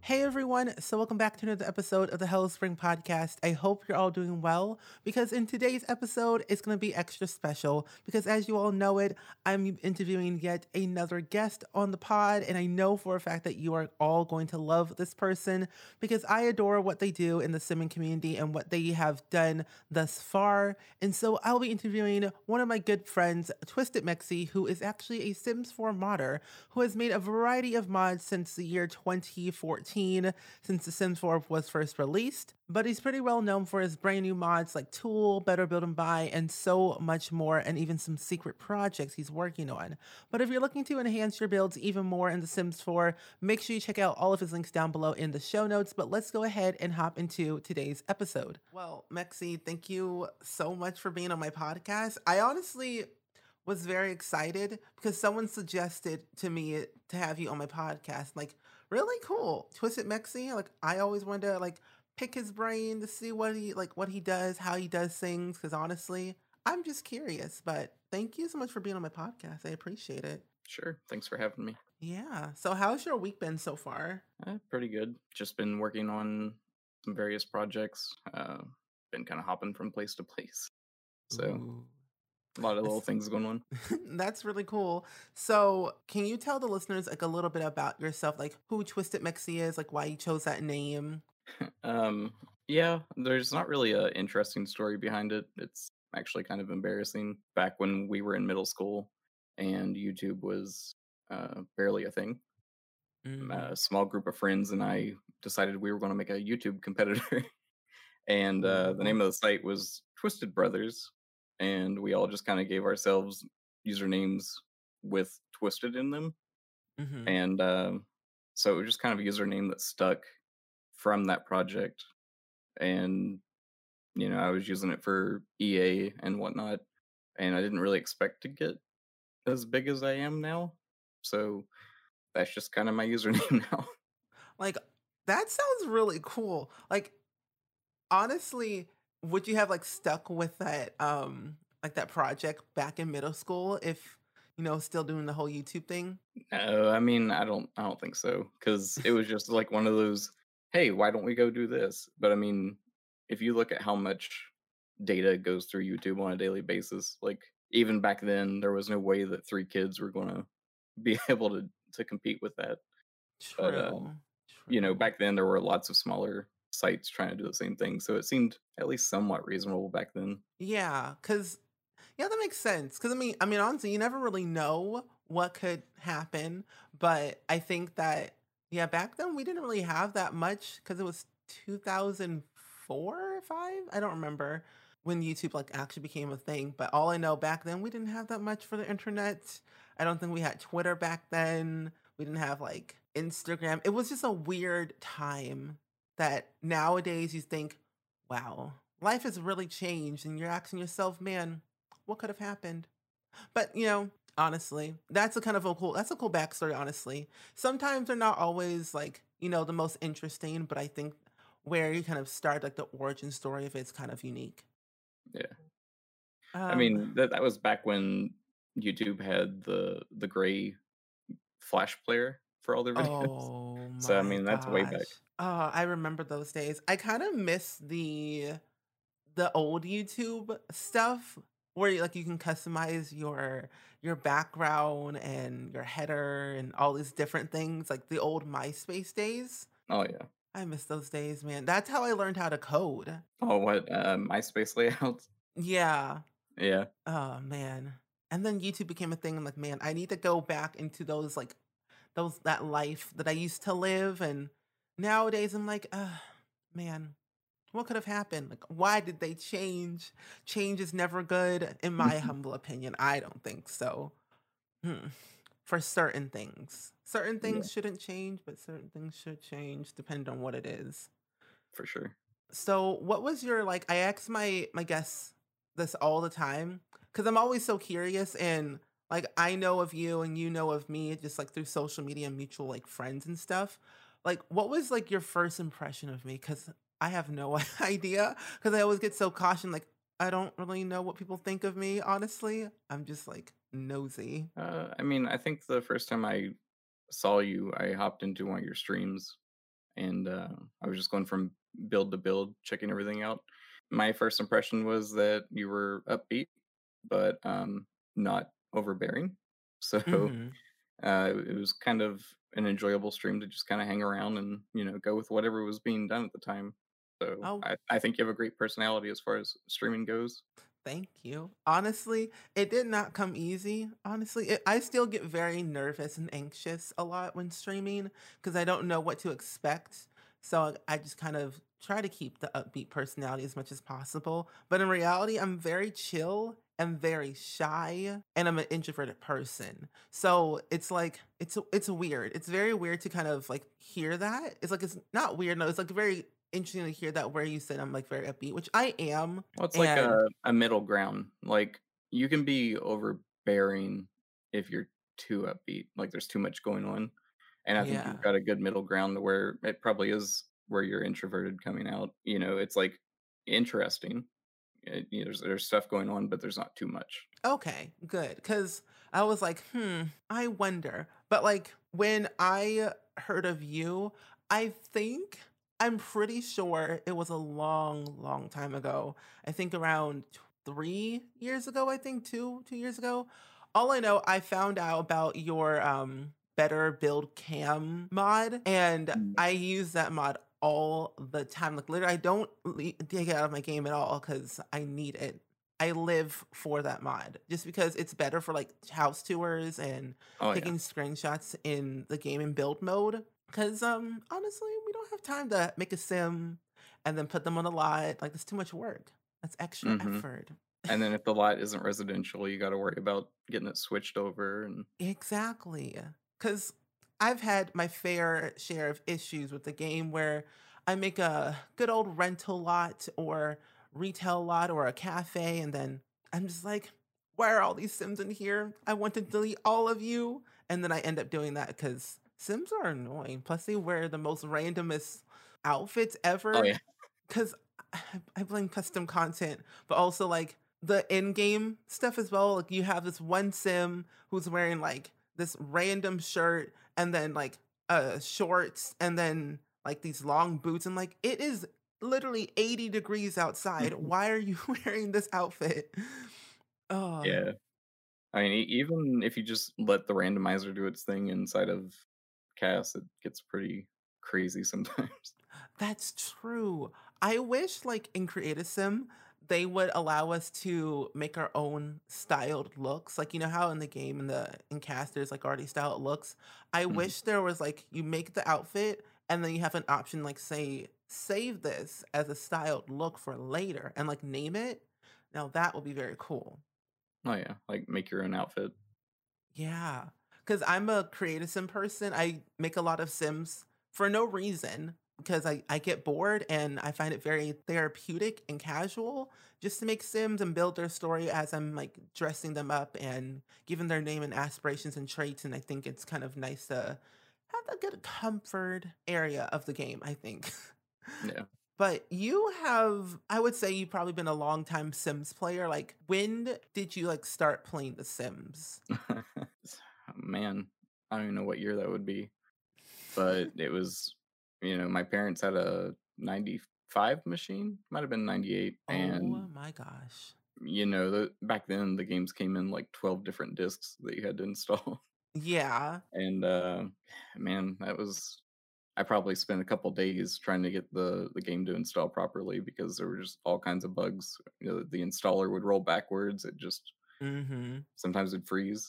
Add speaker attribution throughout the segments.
Speaker 1: Hey everyone, so welcome back to another episode of the Hello Spring Podcast. I hope you're all doing well because in today's episode, it's going to be extra special because as you all know it, I'm interviewing yet another guest on the pod, and I know for a fact that you are all going to love this person because I adore what they do in the simming community and what they have done thus far. And so I'll be interviewing one of my good friends, Twisted Mexi, who is actually a Sims 4 modder who has made a variety of mods since the year 2014, since The Sims 4 was first released. But he's pretty well known for his brand new mods like Tool, Better Build and Buy, and so much more, and even some secret projects he's working on. But if you're looking to enhance your builds even more in The Sims 4, make sure you check out all of his links down below in the show notes. But let's go ahead and hop into today's episode. Well, Mexi, thank you so much for being on my podcast. I honestly was very excited because someone suggested to me to have you on my podcast. Like, really cool. Twisted Mexi. Like, I always wanted to pick his brain to see what he does, how he does things. Because honestly, I'm just curious. But thank you so much for being on my podcast. I appreciate it.
Speaker 2: Sure. Thanks for having me.
Speaker 1: Yeah. So, how's your week been so far?
Speaker 2: Pretty good. Just been working on some various projects. Been kind of hopping from place to place. So
Speaker 1: Ooh.
Speaker 2: a lot of little things going on.
Speaker 1: That's really cool. So, can you tell the listeners like a little bit about yourself, like who Twisted Mexi is, like why you chose that name?
Speaker 2: um, yeah, there's not really a interesting story behind it. It's actually kind of embarrassing. Back when we were in middle school and YouTube was barely a thing,
Speaker 1: Mm.
Speaker 2: a small group of friends and I decided we were going to make a YouTube competitor. And the
Speaker 1: Ooh.
Speaker 2: name of the site was Twisted Brothers, and we all just kind of gave ourselves usernames with Twisted in them,
Speaker 1: Mm-hmm.
Speaker 2: and so it was just kind of a username that stuck from that project, and I was using it for EA and whatnot, and I didn't really expect to get as big as I am now, so that's just kind of my username now.
Speaker 1: Like that sounds really cool. Like honestly, would you have like stuck with that like that project back in middle school if still doing the whole YouTube thing?
Speaker 2: No, I mean, I don't think so, because it was just like one of those, "Hey, why don't we go do this?" But I mean, if you look at how much data goes through YouTube on a daily basis, like even back then, there was no way that three kids were gonna be able to compete with that. But
Speaker 1: True. True.
Speaker 2: back then there were lots of smaller sites trying to do the same thing, so it seemed at least somewhat reasonable back then.
Speaker 1: Yeah, cuz yeah, that makes sense. Cuz I mean honestly, you never really know what could happen, but I think that yeah, back then we didn't really have that much cuz it was 2004 or 5, I don't remember when YouTube like actually became a thing, but all I know back then we didn't have that much for the internet. I don't think we had Twitter back then. We didn't have like Instagram. It was just a weird time that nowadays you think, wow, life has really changed and you're asking yourself, man, what could have happened? But honestly, that's a cool backstory, honestly. Sometimes they're not always like, the most interesting, but I think where you kind of start like the origin story of it's kind of unique.
Speaker 2: Yeah, I
Speaker 1: Um,
Speaker 2: mean that was back when YouTube had the gray Flash player for all their videos.
Speaker 1: oh
Speaker 2: So I
Speaker 1: my
Speaker 2: mean that's way back.
Speaker 1: gosh. I remember those days. I kind of miss the old YouTube stuff where you can customize your background and your header and all these different things, like the old MySpace days.
Speaker 2: Oh yeah.
Speaker 1: I miss those days, man. That's how I learned how to code.
Speaker 2: Oh what MySpace layouts?
Speaker 1: Yeah.
Speaker 2: Yeah.
Speaker 1: Oh man. And then YouTube became a thing. I'm like, man, I need to go back into those that life that I used to live. And nowadays I'm like, man, what could have happened? Like, why did they change? Change is never good, in my humble opinion. I don't think so. Hmm. For certain things. Certain
Speaker 2: Yeah,
Speaker 1: things shouldn't change, but certain things should change, depending on what it is.
Speaker 2: for sure.
Speaker 1: So, what was your like? I ask my guests this all the time because I'm always so curious, and like I know of you and you know of me, just like through social media and mutual like friends and stuff. Like, what was like your first impression of me? Because I have no idea. Because I always get so cautioned, like I don't really know what people think of me. Honestly, I'm just like nosy.
Speaker 2: I mean, I think the first time I saw you, I hopped into one of your streams, and I was just going from build to build, checking everything out. My first impression was that you were upbeat, but not overbearing. So
Speaker 1: Mm-hmm.
Speaker 2: it was kind of an enjoyable stream to just kind of hang around and go with whatever was being done at the time. So
Speaker 1: Oh,
Speaker 2: I think you have a great personality as far as streaming goes.
Speaker 1: thank you. Honestly, it did not come easy. Honestly, I still get very nervous and anxious a lot when streaming because I don't know what to expect. So I just kind of try to keep the upbeat personality as much as possible. But in reality, I'm very chill and very shy, and I'm an introverted person. So it's like it's weird. It's very weird to kind of like hear that. It's like it's not weird. No, it's like very interesting to hear that where you said I'm like very upbeat, which I am.
Speaker 2: Well, it's like
Speaker 1: And
Speaker 2: a middle ground. Like you can be overbearing if you're too upbeat. Like there's too much going on. And I think you've
Speaker 1: yeah.
Speaker 2: got a good middle ground to where it probably is where you're introverted coming out. It's like interesting. There's stuff going on, but there's not too much.
Speaker 1: Okay, good. Cause I was like, I wonder. But like when I heard of you, I think I'm pretty sure it was a long, long time ago. I think around 3 years ago, I think 2 years ago. All I know, I found out about your better build cam mod, and
Speaker 2: Mm.
Speaker 1: I use that mod all the time. Like literally, I don't take it out of my game at all because I need it. I live for that mod just because it's better for like house tours and
Speaker 2: Oh yeah.
Speaker 1: taking screenshots in the game in build mode. Cause honestly, we don't have time to make a sim and then put them on a lot. Like it's too much work. That's extra
Speaker 2: hmm
Speaker 1: effort.
Speaker 2: And then if the lot isn't residential, you got to worry about getting it switched over. And
Speaker 1: Exactly. Cause I've had my fair share of issues with the game where I make a good old rental lot or retail lot or a cafe, and then I'm just like, why are all these Sims in here? I want to delete all of you. And then I end up doing that because Sims are annoying. Plus, they wear the most randomest outfits
Speaker 2: oh
Speaker 1: ever.
Speaker 2: yeah.
Speaker 1: Because I blame custom content, but also like the in-game stuff as well. Like you have this one sim who's wearing like this random shirt and then like shorts and then like these long boots, and like it is literally 80 degrees outside. Why are you wearing this outfit? Oh,
Speaker 2: Yeah. I mean, even if you just let the randomizer do its thing inside of CAS, it gets pretty crazy sometimes.
Speaker 1: that's true. I wish, like in Creative Sim, they would allow us to make our own styled looks. Like you know how in the game in cast there's like already styled looks. I
Speaker 2: Mhm.
Speaker 1: wish there was like you make the outfit and then you have an option like say save this as a styled look for later and like name it. Now that would be very cool.
Speaker 2: Oh yeah, like make your own outfit.
Speaker 1: Yeah, because I'm a creative sim person. I make a lot of sims for no reason because I get bored and I find it very therapeutic and casual just to make sims and build their story as I'm like dressing them up and giving their name and aspirations and traits. And I think it's kind of nice to have a good comfort area of the game, I think.
Speaker 2: Yeah.
Speaker 1: But you have, I would say you've probably been a long time Sims player. Like, when did you like start playing The Sims?
Speaker 2: Man, I don't even know what year that would be, but it was, my parents had a 95 machine, might have been 98, and
Speaker 1: Oh my gosh.
Speaker 2: back then the games came in like 12 different discs that you had to install.
Speaker 1: Yeah.
Speaker 2: And man, I probably spent a couple days trying to get the game to install properly because there were just all kinds of bugs. The installer would roll backwards. It just
Speaker 1: Mhm.
Speaker 2: sometimes it'd freeze.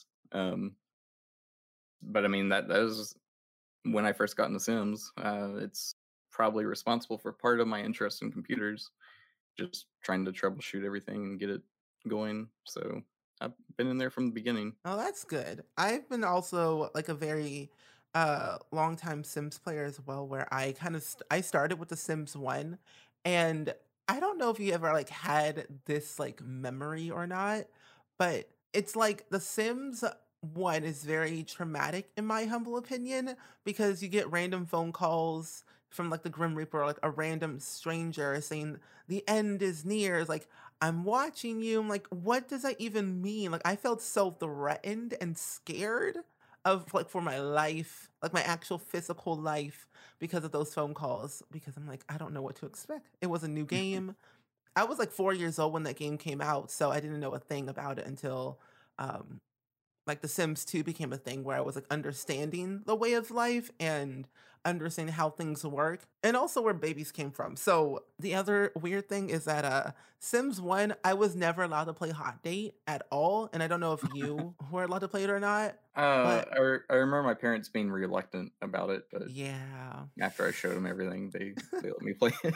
Speaker 2: But I mean that was when I first got into Sims. It's probably responsible for part of my interest in computers, just trying to troubleshoot everything and get it going. So I've been in there from the beginning.
Speaker 1: Oh, that's good. I've been also like a very long time Sims player as well where I kind of I started with the Sims 1, and I don't know if you ever like had this like memory or not, but it's like the Sims 1 is very traumatic in my humble opinion because you get random phone calls from like the Grim Reaper or like a random stranger saying the end is near. It's like I'm watching you. I'm like, what does that even mean? Like, I felt so threatened and scared of like for my life, like my actual physical life because of those phone calls because I'm like, I don't know what to expect. It was a new game. I was like 4 years old when that game came out, so I didn't know a thing about it until um like The Sims 2 became a thing where I was like understanding the way of life and understanding how things work and also where babies came from. So the other weird thing is that Sims 1, I was never allowed to play Hot Date at all. And I don't know if you were allowed to play it or not, but
Speaker 2: I remember my parents being reluctant about it, but
Speaker 1: yeah.
Speaker 2: after I showed them everything, they let me play it.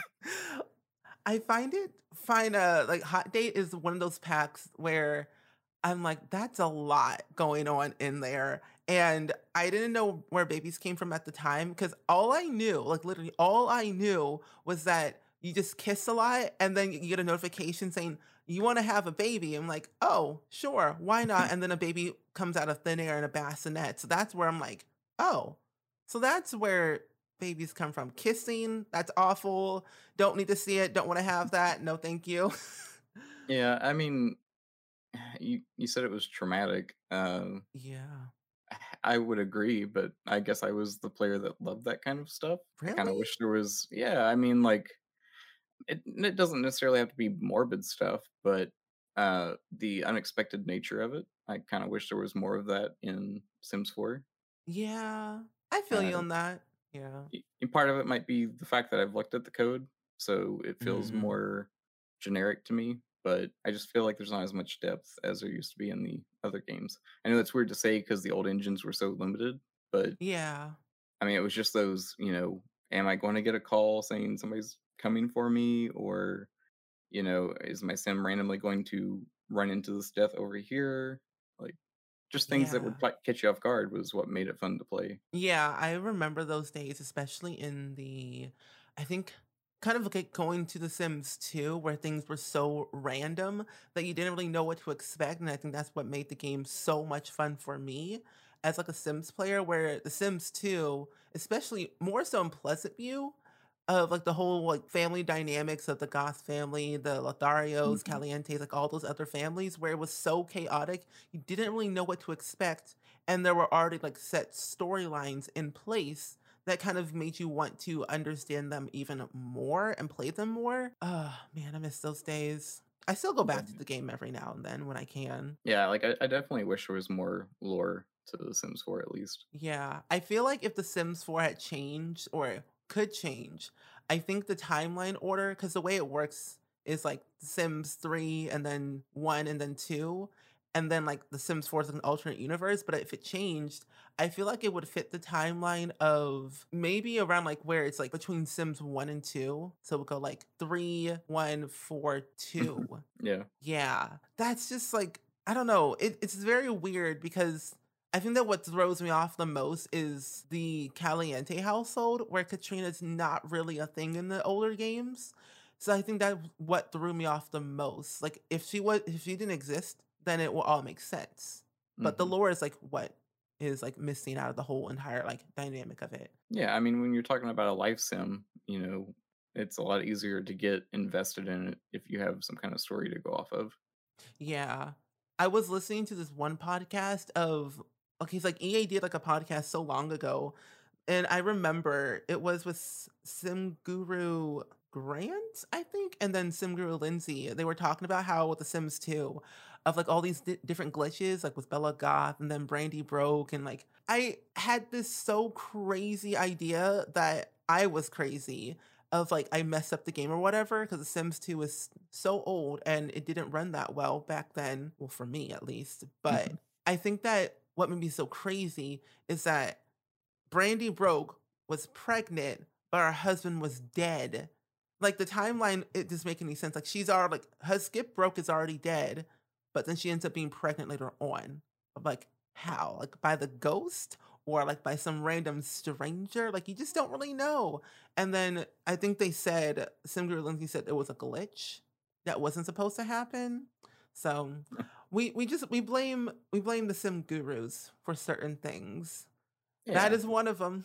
Speaker 1: I find like Hot Date is one of those packs where I'm like, that's a lot going on in there. And I didn't know where babies came from at the time because all I knew, like literally all I knew was that you just kiss a lot and then you get a notification saying you want to have a baby. I'm like, oh, sure, why not? And then a baby comes out of thin air in a bassinet. So that's where I'm like, oh, so that's where babies come from. Kissing, that's awful. Don't need to see it. Don't want to have that. No, thank you.
Speaker 2: Yeah, I mean, you said it was traumatic.
Speaker 1: Yeah.
Speaker 2: I would agree, but I guess I was the player that loved that kind of stuff. I kind
Speaker 1: Really?
Speaker 2: of wish there was, yeah, I mean, like it doesn't necessarily have to be morbid stuff, but the unexpected nature of it, I kind of wish there was more of that in Sims 4.
Speaker 1: Yeah, I feel you
Speaker 2: Uh,
Speaker 1: on that. Yeah.
Speaker 2: part of it might be the fact that I've looked at the code, so it feels
Speaker 1: Mhm.
Speaker 2: more generic to me. But I just feel like there's not as much depth as there used to be in the other games. I know that's weird to say because the old engines were so limited, but
Speaker 1: Yeah.
Speaker 2: I mean, it was just those, am I going to get a call saying somebody's coming for me? Or, is my sim randomly going to run into this death over here? Like, just things that would
Speaker 1: Yeah.
Speaker 2: catch you off guard was what made it fun to play.
Speaker 1: Yeah, I remember those days, especially I think, kind of like going to The Sims 2, where things were so random that you didn't really know what to expect. And I think that's what made the game so much fun for me as like a Sims player, where The Sims 2, especially more so in Pleasant View, of like the whole like family dynamics of the Goth family, the Lotharios,
Speaker 2: Mhm.
Speaker 1: Calientes, like all those other families, where it was so chaotic, you didn't really know what to expect and there were already like set storylines in place that kind of made you want to understand them even more and play them more. Oh man, I miss those days. I still go back to
Speaker 2: Yeah.
Speaker 1: the game every now and then when I can.
Speaker 2: Yeah, like I definitely wish there was more lore to The Sims 4 at least.
Speaker 1: Yeah, I feel like if The Sims 4 had changed or could change, I think the timeline order, because the way it works is like The Sims 3 and then 1 and then 2, and then like The Sims 4 is like an alternate universe. But if it changed, I feel like it would fit the timeline of maybe around like where it's like between Sims 1 and 2. So we'll go like 3, 1, 4, 2.
Speaker 2: Yeah.
Speaker 1: Yeah, that's just like I don't know. It's very weird because I think that what throws me off the most is the Caliente household, where Katrina's not really a thing in the older games. So I think that what threw me off the most. Like if she didn't exist, then it will all make sense. But the
Speaker 2: Mhm.
Speaker 1: lore is like what is like missing out of the whole entire like dynamic of it.
Speaker 2: Yeah, I mean, when you're talking about a life sim, it's a lot easier to get invested in it if you have some kind of story to go off of.
Speaker 1: Yeah. I was listening to this one podcast of okay, it's like EA did like a podcast so long ago. And I remember it was with Sim Guru Grant, I think, and then Sim Guru Lindsay. They were talking about how with The Sims 2, of like all these different glitches, like with Bella Goth and then Brandy broke. And like, I had this so crazy idea that I was crazy of like I messed up the game or whatever because The Sims 2 was so old and it didn't run that well back then. Well, for me at least. But I think that what made me so crazy is that Brandy broke, was pregnant, but her husband was dead. Like the timeline, it doesn't make any sense. Like she's already like her skip broke is already dead, but then she ends up being pregnant later on. I'm like, how? Like by the ghost? Or like by some random stranger? Like you just don't really know. And then I think they said Simguru Lindsay said it was a glitch that wasn't supposed to happen. So we blame the sim gurus for certain things. That
Speaker 2: Yeah.
Speaker 1: is one of them.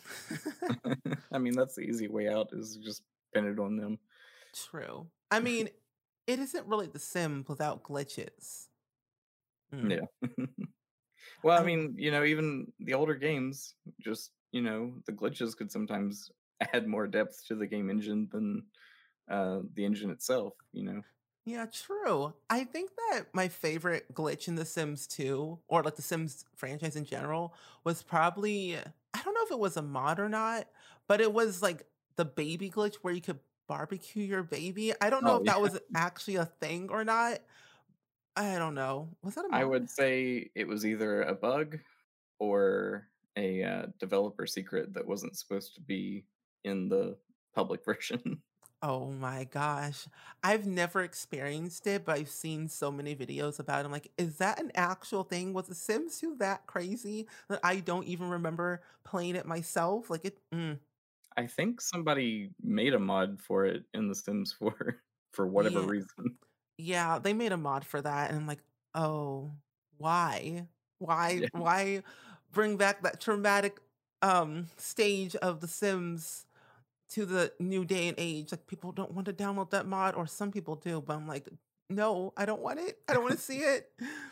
Speaker 2: I mean, that's the easy way out is just pin it on them.
Speaker 1: True. I mean, it isn't really The Sims without glitches. Mm.
Speaker 2: Yeah. Well, I
Speaker 1: I
Speaker 2: mean, even the older games, just, the glitches could sometimes add more depth to the game engine than the engine itself, you know?
Speaker 1: Yeah, true. I think that my favorite glitch in The Sims 2, or like the Sims franchise in general, was probably, I don't know if it was a mod or not, but it was like the baby glitch where you could barbecue your baby. I don't know
Speaker 2: Oh,
Speaker 1: if that
Speaker 2: yeah.
Speaker 1: was actually a thing or not. I don't know. Was that a
Speaker 2: I
Speaker 1: mod?
Speaker 2: would say it was either a bug or a developer secret that wasn't supposed to be in the public version.
Speaker 1: Oh my gosh. I've never experienced it, but I've seen so many videos about it. I'm like, is that an actual thing? Was The Sims 2 that crazy that I don't even remember playing it myself? Like
Speaker 2: I think somebody made a mod for it in The Sims 4 for whatever
Speaker 1: yeah.
Speaker 2: reason.
Speaker 1: Yeah, they made a mod for that, and I'm like, "Oh, why?
Speaker 2: Yeah.
Speaker 1: Why bring back that traumatic, stage of The Sims to the new day and age?" Like, people don't want to download that mod, or some people do, but I'm like, "No, I don't want it. I don't wanna see it."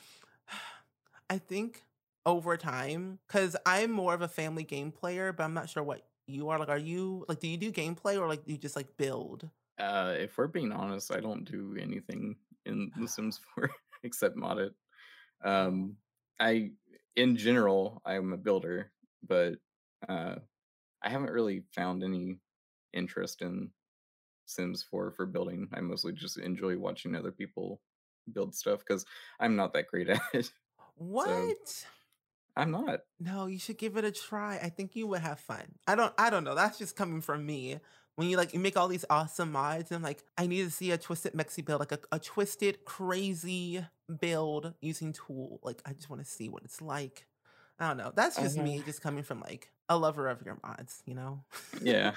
Speaker 1: I think over time, because 'cause I'm more of a family game player, but I'm not sure what you are. Like, are you like, do you do gameplay or, like, do you just, like, build?
Speaker 2: If we're being honest, I don't do anything in The Sims 4 except mod it.
Speaker 1: Oh.
Speaker 2: Um, I, in general, I'm a builder, but uh, I haven't really found any interest in Sims 4 for building. I mostly just enjoy watching other people build stuff because I'm not that great at it. So
Speaker 1: What?
Speaker 2: I'm not.
Speaker 1: No, you should give it a try. I think you would have fun. I don't know. That's just coming from me. When you like you make all these awesome mods and like I need to see a twisted Mexi build, like a twisted, crazy build using tool. Like I just want to see what it's like. I don't know. That's just
Speaker 2: Uh,
Speaker 1: me just coming from like a lover of your mods, you know?
Speaker 2: yeah.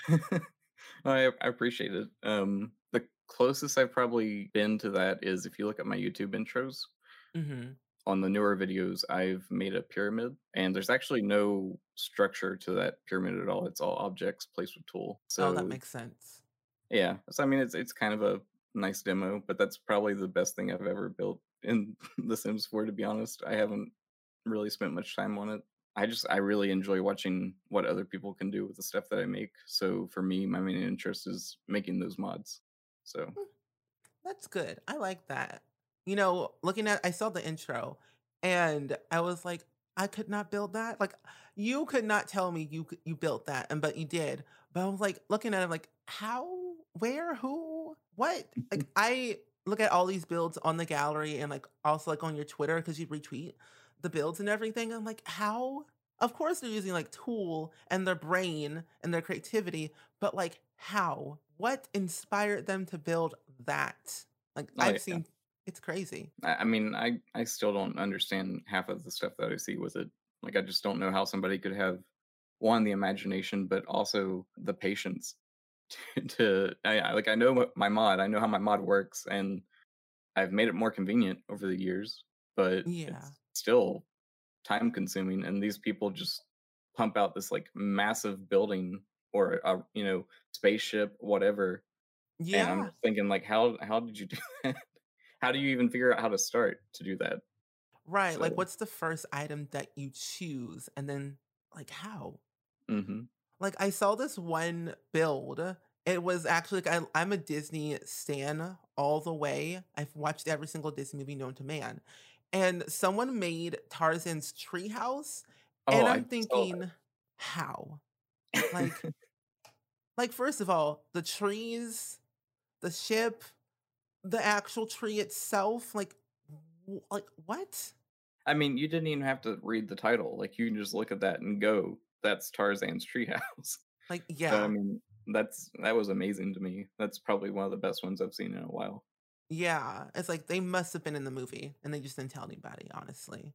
Speaker 2: I appreciate it. The closest I've probably been to that is if you look at my YouTube intros.
Speaker 1: hmm
Speaker 2: On the newer videos, I've made a pyramid, and there's actually no structure to that pyramid at all. It's all objects placed with tool.
Speaker 1: Oh, that
Speaker 2: So
Speaker 1: makes sense.
Speaker 2: yeah, so I mean, it's kind of a nice demo, but that's probably the best thing I've ever built in The Sims 4. To be honest, I haven't really spent much time on it. I really enjoy watching what other people can do with the stuff that I make. So for me, my main interest is making those mods. So
Speaker 1: That's good. I like that. Looking at I saw the intro and I was like, I could not build that. Like you could not tell me you built that and but you did. But I was like looking at it like how, where, who, what? Like I look at all these builds on the gallery and like also like on your Twitter cuz you retweet the builds and everything. I'm like, how? Of course they're using like tool and their brain and their creativity, but like how? What inspired them to build that? Like,
Speaker 2: oh
Speaker 1: I've
Speaker 2: yeah,
Speaker 1: seen it's crazy.
Speaker 2: I mean, I still don't understand half of the stuff that I see with it. Like, I just don't know how somebody could have one the imagination, but also the patience to. I know my mod. I know how my mod works, and I've made it more convenient over the years. But
Speaker 1: Yeah.
Speaker 2: it's still time consuming, and these people just pump out this like massive building or a spaceship, whatever. And I'm
Speaker 1: Yeah.
Speaker 2: just thinking, like, how did you do that? How do you even figure out how to start to do that?
Speaker 1: Right, like,
Speaker 2: So,
Speaker 1: what's the first item that you choose? And then, like, how?
Speaker 2: mhm.
Speaker 1: Like, I saw this one build. It was actually like I'm a Disney stan all the way. I've watched every single Disney movie known to man. And someone made Tarzan's treehouse,
Speaker 2: Oh,
Speaker 1: and
Speaker 2: I
Speaker 1: I'm
Speaker 2: saw
Speaker 1: thinking, how? Like
Speaker 2: that.
Speaker 1: like, first of all, the trees, the ship, the actual tree itself, like, what?
Speaker 2: I mean, you didn't even have to read the title, like, you can just look at that and go, "That's Tarzan's treehouse."
Speaker 1: Like,
Speaker 2: So, I
Speaker 1: yeah.
Speaker 2: mean, that was amazing to me. That's probably one of the best ones I've seen in a while.
Speaker 1: Yeah, it's like they must have been in the movie, and they just didn't tell anybody, honestly.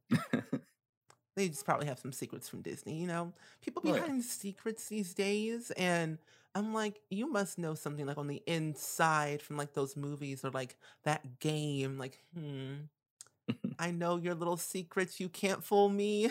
Speaker 1: They just probably have some secrets from Disney, you know? People be
Speaker 2: Oh, yeah.
Speaker 1: hiding secrets these days, and I'm like, "You must know something, like, on the inside from, like, those movies or, like, that game." Like, "Hmm, I know your little secrets, you can't fool me."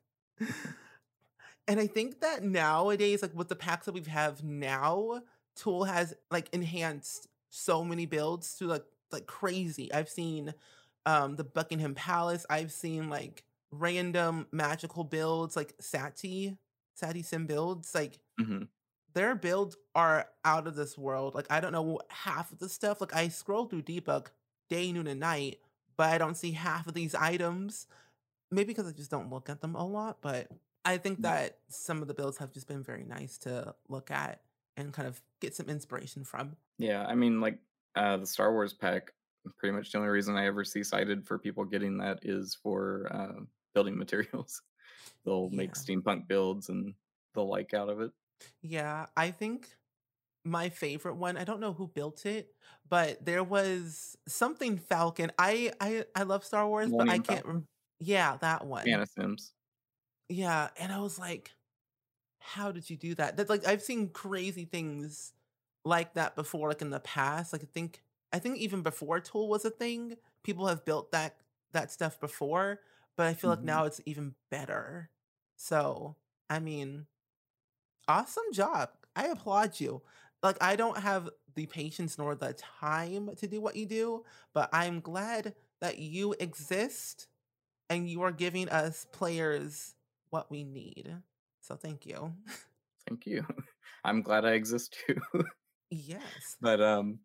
Speaker 1: And I think that nowadays, like with the packs that we have now, Tool has like enhanced so many builds to like crazy. I've seen the Buckingham Palace. I've seen like random magical builds like Sati Sim builds, like
Speaker 2: Mhm.
Speaker 1: their builds are out of this world. Like I don't know half of the stuff. Like I scroll through debug day, noon, and night, but I don't see half of these items. Maybe because I just don't look at them a lot, but I think that some of the builds have just been very nice to look at and kind of get some inspiration from.
Speaker 2: Yeah, I mean, like, the Star Wars pack, pretty much the only reason I ever see cited for people getting that is for, building materials. They'll make
Speaker 1: Yeah.
Speaker 2: steampunk builds and the like out of it.
Speaker 1: Yeah, I think my favorite one, I don't know who built it, but there was something Falcon. I love Star Wars, but I
Speaker 2: Millennium
Speaker 1: can't
Speaker 2: Falcon?
Speaker 1: yeah, that one.
Speaker 2: Sims.
Speaker 1: Yeah, and I was like, how did you do that? That's like I've seen crazy things like that before, like in the past. Like I think even before Tool was a thing, people have built that stuff before, but I feel like
Speaker 2: Mhm.
Speaker 1: now it's even better. So, I mean, awesome job. I applaud you. Like I don't have the patience nor the time to do what you do, but I'm glad that you exist and you are giving us players what we need. So thank you.
Speaker 2: Thank you. I'm glad I exist too.
Speaker 1: Yes.
Speaker 2: But,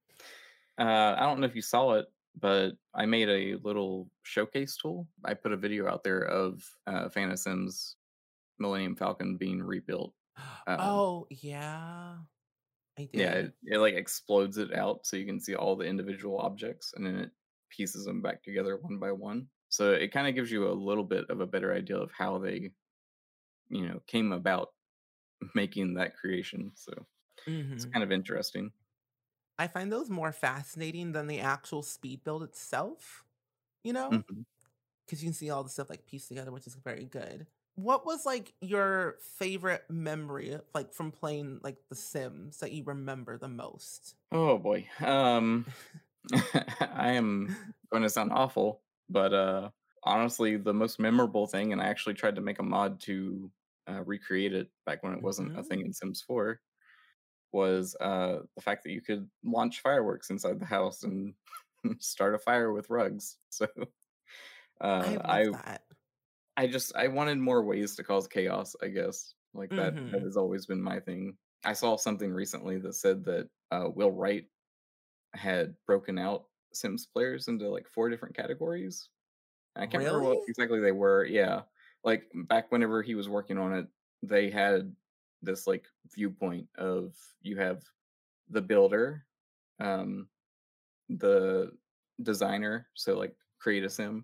Speaker 2: I don't know if you saw it, but I made a little showcase tool. I put a video out there of, Phantasm's Millennium Falcon being rebuilt. Um,
Speaker 1: Oh, yeah, I
Speaker 2: yeah,
Speaker 1: did.
Speaker 2: it, like, explodes it out so you can see all the individual objects, and then it pieces them back together one by one. So it kinda gives you a little bit of a better idea of how they, came about making that creation, so it's
Speaker 1: Mhm.
Speaker 2: kind of interesting.
Speaker 1: I find those more fascinating than the actual speed build itself, you know?
Speaker 2: Mhm.
Speaker 1: Because you can see all the stuff, like, pieced together, which is very good. What was, like, your favorite memory, like, from playing, like, The Sims that you remember the most?
Speaker 2: Oh boy. I am going to sound awful, but honestly, the most memorable thing, and I actually tried to make a mod to recreate it back when it wasn't a thing
Speaker 1: Mhm.
Speaker 2: in Sims 4, was the fact that you could launch fireworks inside the house and start a fire with rugs. So
Speaker 1: I
Speaker 2: uh,
Speaker 1: love
Speaker 2: I
Speaker 1: that.
Speaker 2: I wanted more ways to cause chaos. I guess like that
Speaker 1: Mhm.
Speaker 2: has always been my thing. I saw something recently that said that Will Wright had broken out Sims players into like 4 different categories. I can't remember
Speaker 1: Really?
Speaker 2: what exactly they were. Yeah. Like back whenever he was working on it, they had this like viewpoint of you have the builder, um, the designer, so like create a sim,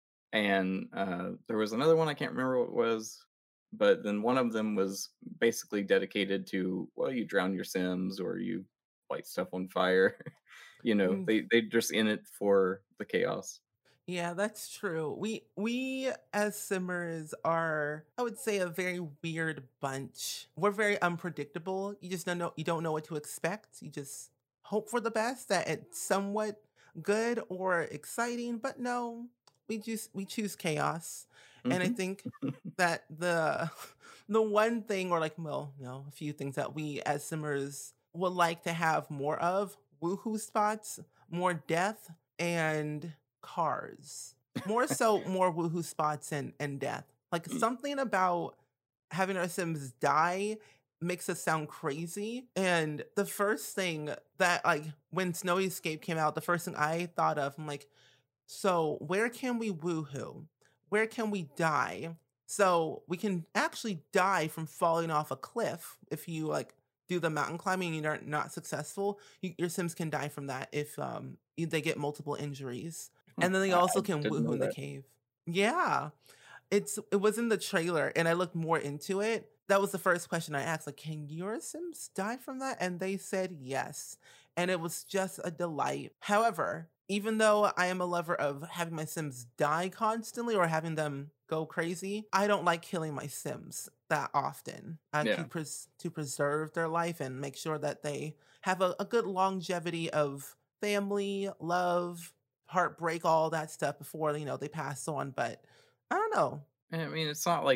Speaker 2: and there was another one I can't remember what it was, but then one of them was basically dedicated to well, you drown your sims or you light stuff on fire.
Speaker 1: Mm.
Speaker 2: They just in it for the chaos.
Speaker 1: Yeah, that's true. We as simmers are, I would say, a very weird bunch. We're very unpredictable. You don't know what to expect. You just hope for the best that it's somewhat good or exciting, but no, we choose chaos. And I
Speaker 2: Hmm.
Speaker 1: think that the the one thing or like well, no, a few things that we as simmers would like to have more of, woohoo spots, more death, and cars. More so, more woohoo spots and death. Like something about having our Sims die makes us sound crazy. And the first thing that like when Snowy Escape came out, the first thing I thought of, I'm like, so where can we woohoo? Where can we die? So we can actually die from falling off a cliff if you like do the mountain climbing and you're not successful. Your Sims can die from that if they get multiple injuries, and then they
Speaker 2: I
Speaker 1: also can
Speaker 2: didn't
Speaker 1: woohoo
Speaker 2: know
Speaker 1: in the
Speaker 2: that.
Speaker 1: cave. Yeah, it was in the trailer, and I looked more into it. That was the first question I asked, like, "Can your Sims die from that?" And they said yes, and it was just a delight. However, even though I am a lover of having my Sims die constantly or having them go crazy, I don't like killing my Sims that often.
Speaker 2: Yeah.
Speaker 1: To preserve their life and make sure that they have a good longevity of family, love, heartbreak, all that stuff before they pass on. But I don't know.
Speaker 2: I mean,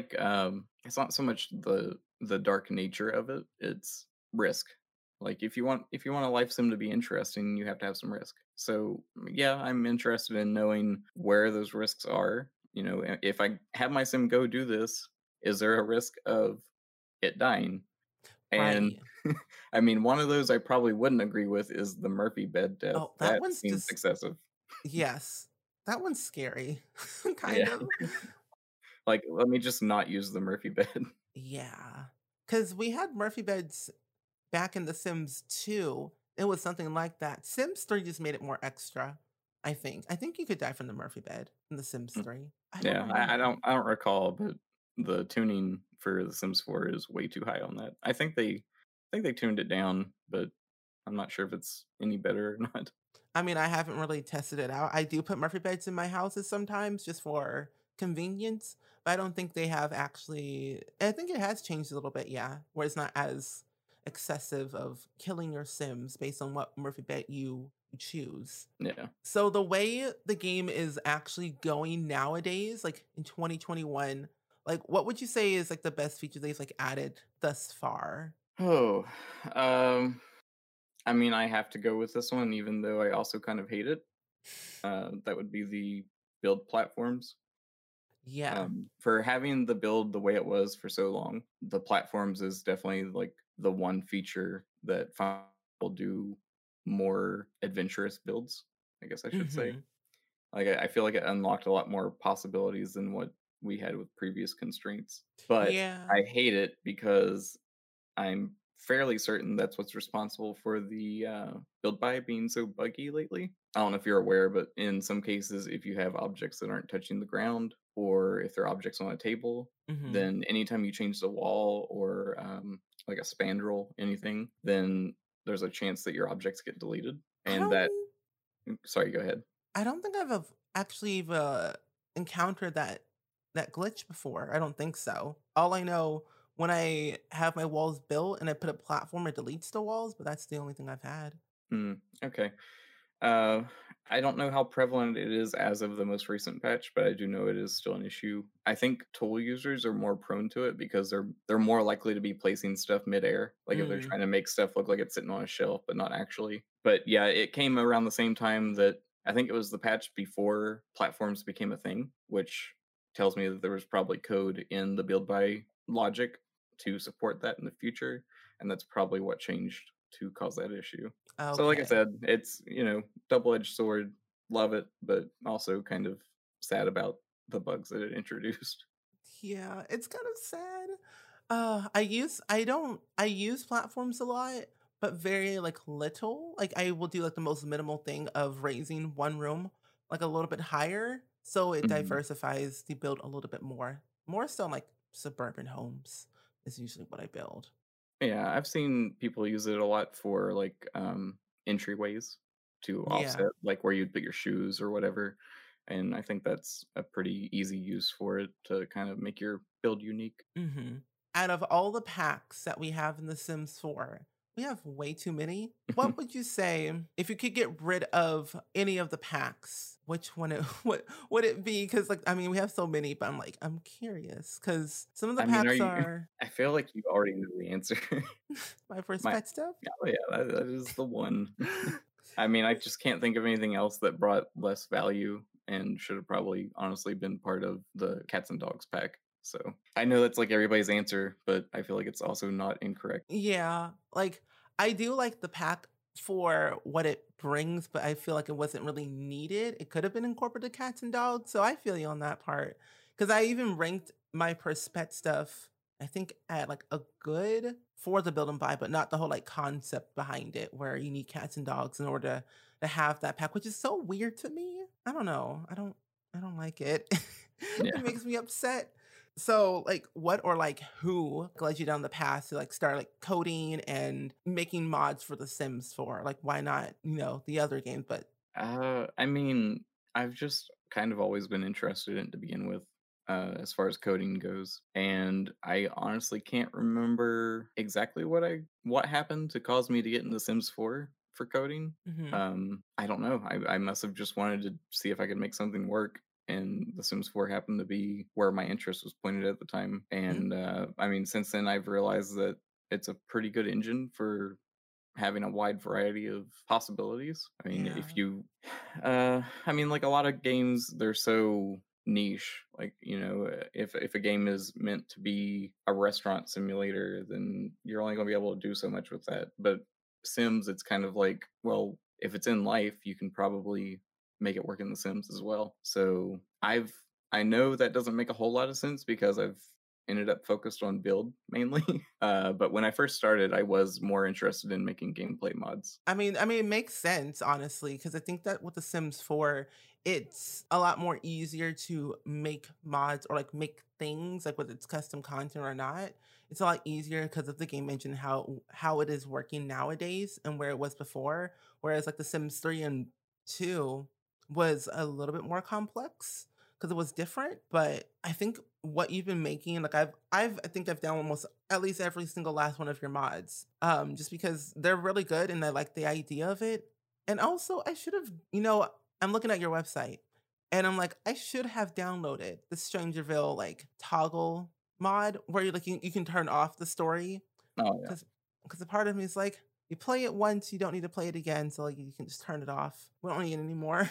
Speaker 2: it's not so much the dark nature of it, it's risk. Like if you want a life sim to be interesting, you have to have some risk. So, yeah, I'm interested in knowing where those risks are if I have my sim go do this, is there a risk of it dying? And
Speaker 1: Right.
Speaker 2: I mean, one of those I probably wouldn't agree with is the Murphy bed death.
Speaker 1: Oh, that
Speaker 2: That
Speaker 1: one's
Speaker 2: seems
Speaker 1: just
Speaker 2: excessive.
Speaker 1: yes. That one's scary, kind
Speaker 2: Yeah.
Speaker 1: of.
Speaker 2: Like, let me just not use the Murphy bed.
Speaker 1: Yeah, because we had Murphy beds back in The Sims 2. It was something like that. Sims 3 just made it more extra, I think. I think you could die from the Murphy bed in The Sims 3. I don't
Speaker 2: Yeah, I
Speaker 1: remember.
Speaker 2: don't recall, but the tuning for The Sims 4 is way too high on that. I think they tuned it down, but I'm not sure if it's any better or not.
Speaker 1: I mean, I haven't really tested it out. I do put Murphy beds in my houses sometimes just for convenience, but I don't think they have actually. I think it has changed a little bit, yeah, where it's not as excessive of killing your Sims based on what Murphy bed you choose.
Speaker 2: Yeah.
Speaker 1: So the way the game is actually going nowadays, like in 2021, like what would you say is like the best feature they've like added thus far?
Speaker 2: Oh, um, I mean, I have to go with this one, even though I also kind of hate it. That would be the build platforms.
Speaker 1: Yeah.
Speaker 2: For having the build the way it was for so long, the platforms is definitely like the one feature that will do more adventurous builds, I guess I should say.
Speaker 1: Mhm.
Speaker 2: Like I feel like it unlocked a lot more possibilities than what we had with previous constraints. But
Speaker 1: Yeah.
Speaker 2: I hate it because I'm fairly certain that's what's responsible for the build by being so buggy lately. I don't know if you're aware, but in some cases, if you have objects that aren't touching the ground, or if they're objects on a table,
Speaker 1: Mhm.
Speaker 2: then anytime you change the wall or like a spandrel, anything, then there's a chance that your objects get deleted.
Speaker 1: I
Speaker 2: And that,
Speaker 1: don't
Speaker 2: sorry, go ahead.
Speaker 1: I don't think actually encountered that glitch before. I don't think so. All I know when I have my walls built and I put a platform, it deletes the walls, but that's the only thing I've had.
Speaker 2: Hmm, okay. Uh, I don't know how prevalent it is as of the most recent patch, but I do know it is still an issue. I think tool users are more prone to it because they're more likely to be placing stuff midair, like if they're
Speaker 1: Mm.
Speaker 2: trying to make stuff look like it's sitting on a shelf, but not actually. But yeah, it came around the same time that I think it was the patch before platforms became a thing, which tells me that there was probably code in the build by logic to support that in the future, and that's probably what changed to cause that issue. So, like I
Speaker 1: Okay.
Speaker 2: said, it's, double-edged sword. Love it, but also kind of sad about the bugs that it introduced.
Speaker 1: Yeah, it's kind of sad. I use platforms a lot, but very like little. Like I will do like the most minimal thing of raising one room like a little bit higher, so it
Speaker 2: Mhm.
Speaker 1: diversifies the build a little bit more. More so in, like suburban homes is usually what I build.
Speaker 2: Yeah, I've seen people use it a lot for, like, entryways to
Speaker 1: Yeah.
Speaker 2: offset, like, where you'd put your shoes or whatever, and I think that's a pretty easy use for it to kind of make your build unique.
Speaker 1: hmm Out of all the packs that we have in The Sims 4, we have way too many. What would you say if you could get rid of any of the packs? Which one it what would it be? Because like I mean, we have so many, but I'm curious because some of the
Speaker 2: I mean, are
Speaker 1: packs
Speaker 2: you
Speaker 1: are
Speaker 2: I feel like you already know the answer.
Speaker 1: my first
Speaker 2: My
Speaker 1: pet stuff.
Speaker 2: Oh, yeah, that is the one. I mean, I just can't think of anything else that brought less value and should have probably honestly been part of the cats and dogs pack. So I know that's like everybody's answer, but I feel like it's also not incorrect.
Speaker 1: Yeah, like I do like the pack for what it brings, but I feel like it wasn't really needed. It could have been incorporated cats and dogs, so I feel you on that part. Because I even ranked my pet stuff, I think at like a good for the build and buy, but not the whole like concept behind it, where you need cats and dogs in order to have that pack, which is so weird to me. I don't know. I don't like it. It
Speaker 2: Yeah.
Speaker 1: makes me upset. So, like, what or like who led you down the path to like start like coding and making mods for The Sims 4? Like, why not, the other games? But
Speaker 2: I mean, I've just kind of always been interested in it to begin with, as far as coding goes, and I honestly can't remember exactly what happened to cause me to get into Sims 4 for coding.
Speaker 1: mhm,
Speaker 2: I don't know. I must have just wanted to see if I could make something work, and The Sims 4 happened to be where my interest was pointed at the time.
Speaker 1: mm,
Speaker 2: And I mean, since then, I've realized that it's a pretty good engine for having a wide variety of possibilities. I mean, if
Speaker 1: yeah,
Speaker 2: you I mean, like a lot of games, they're so niche. Like, if a game is meant to be a restaurant simulator, then you're only going to be able to do so much with that. But Sims, it's kind of like, well, if it's in life, you can probably make it work in The Sims as well. So I know that doesn't make a whole lot of sense because I've ended up focused on build mainly. But when I first started, I was more interested in making gameplay mods.
Speaker 1: I mean, it makes sense, honestly, because I think that with The Sims 4, it's a lot more easier to make mods or like make things, like whether it's custom content or not. It's a lot easier because of the game engine, how it is working nowadays and where it was before. Whereas like The Sims 3 and 2 was a little bit more complex because it was different. But I think what you've been making, like I think I've done almost at least every single last one of your mods. Just because they're really good and I like the idea of it. And also I should have, I'm looking at your website and I'm like, I should have downloaded the Strangerville like toggle mod where you can turn off the story
Speaker 2: Oh yeah.
Speaker 1: because the part of me is like, you play it once, you don't need to play it again, so like you can just turn it off. We don't need it anymore.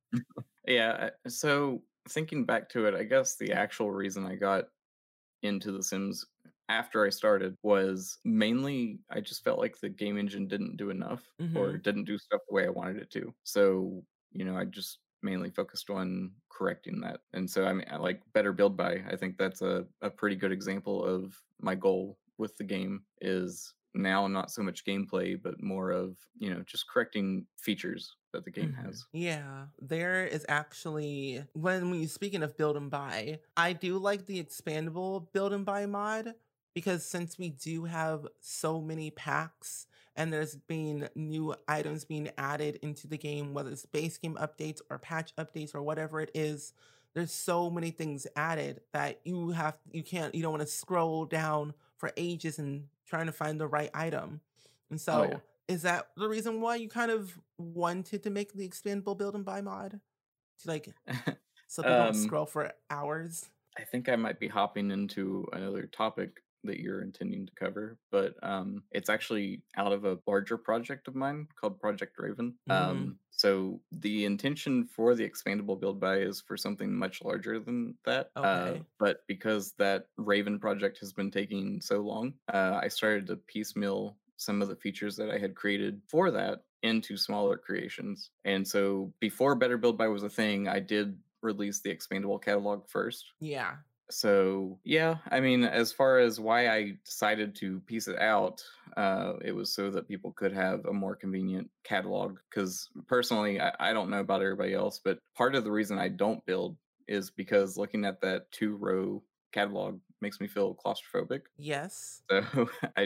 Speaker 2: Yeah, so thinking back to it, I guess the actual reason I got into The Sims after I started was mainly I just felt like the game engine didn't do enough or
Speaker 1: Hmm.
Speaker 2: didn't do stuff the way I wanted it to. So, I just mainly focused on correcting that. And so, I mean, I like Better Build By. I think that's a pretty good example of my goal with the game is now not so much gameplay, but more of, just correcting features that the game has.
Speaker 1: Yeah, there is actually when you speaking of build and buy, I do like the expandable build and buy mod because since we do have so many packs and there's been new items being added into the game, whether it's base game updates or patch updates or whatever it is, there's so many things added that you don't want to scroll down for ages and trying to find the right item. And
Speaker 2: Oh yeah.
Speaker 1: so is that the reason why you kind of wanted to make the expandable build and buy mod? To like so people don't
Speaker 2: um
Speaker 1: scroll for hours?
Speaker 2: I think I might be hopping into another topic that you're intending to cover, but it's actually out of a larger project of mine called Project Raven.
Speaker 1: Mhm.
Speaker 2: So the intention for the expandable build by is for something much larger than that.
Speaker 1: Okay.
Speaker 2: But because that Raven project has been taking so long, I started to piecemeal some of the features that I had created for that into smaller creations. And so before Better Build By was a thing, I did release the expandable catalog first.
Speaker 1: Yeah.
Speaker 2: So yeah, I mean, as far as why I decided to piece it out, it was so that people could have a more convenient catalog. Because personally, I don't know about everybody else, but part of the reason I don't build is because looking at that 2-row catalog makes me feel claustrophobic.
Speaker 1: Yes.
Speaker 2: So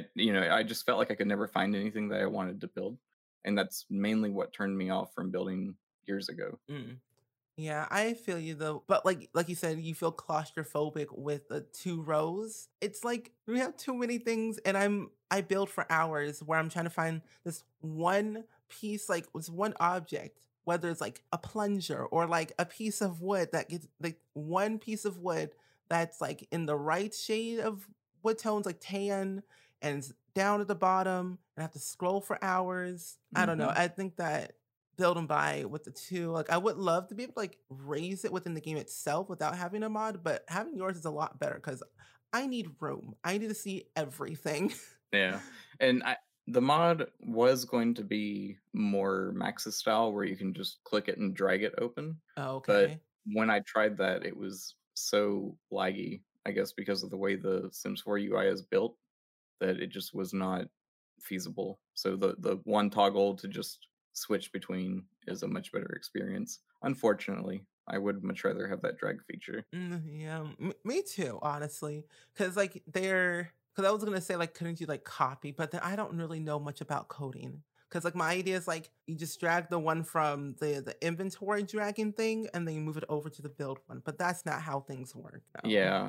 Speaker 2: I just felt like I could never find anything that I wanted to build, and that's mainly what turned me off from building years ago.
Speaker 1: Mm. Yeah, I feel you though. But like you said, you feel claustrophobic with the two rows. It's like we have too many things and I build for hours where I'm trying to find this one piece, like this one object, whether it's like a plunger or like a piece of wood that gets like one piece of wood that's like in the right shade of wood tones, like tan, and it's down at the bottom, and I have to scroll for hours. I don't know.
Speaker 2: Hmm.
Speaker 1: I think that build and buy with the two. Like I would love to be able to like raise it within the game itself without having a mod, but having yours is a lot better because I need room. I need to see everything.
Speaker 2: Yeah. And the mod was going to be more Maxis style where you can just click it and drag it open.
Speaker 1: Oh,
Speaker 2: But
Speaker 1: okay.
Speaker 2: when I tried that, it was so laggy, I guess because of the way the Sims 4 UI is built, that it just was not feasible. So the one toggle to just switch between is a much better experience. Unfortunately, I would much rather have that drag feature.
Speaker 1: Yeah, me too, honestly. Because like because I was gonna say like, couldn't you like copy? But then I don't really know much about coding. Because like my idea is like you just drag the one from the inventory dragging thing and then you move it over to the build one. But that's not how things work. No.
Speaker 2: Yeah,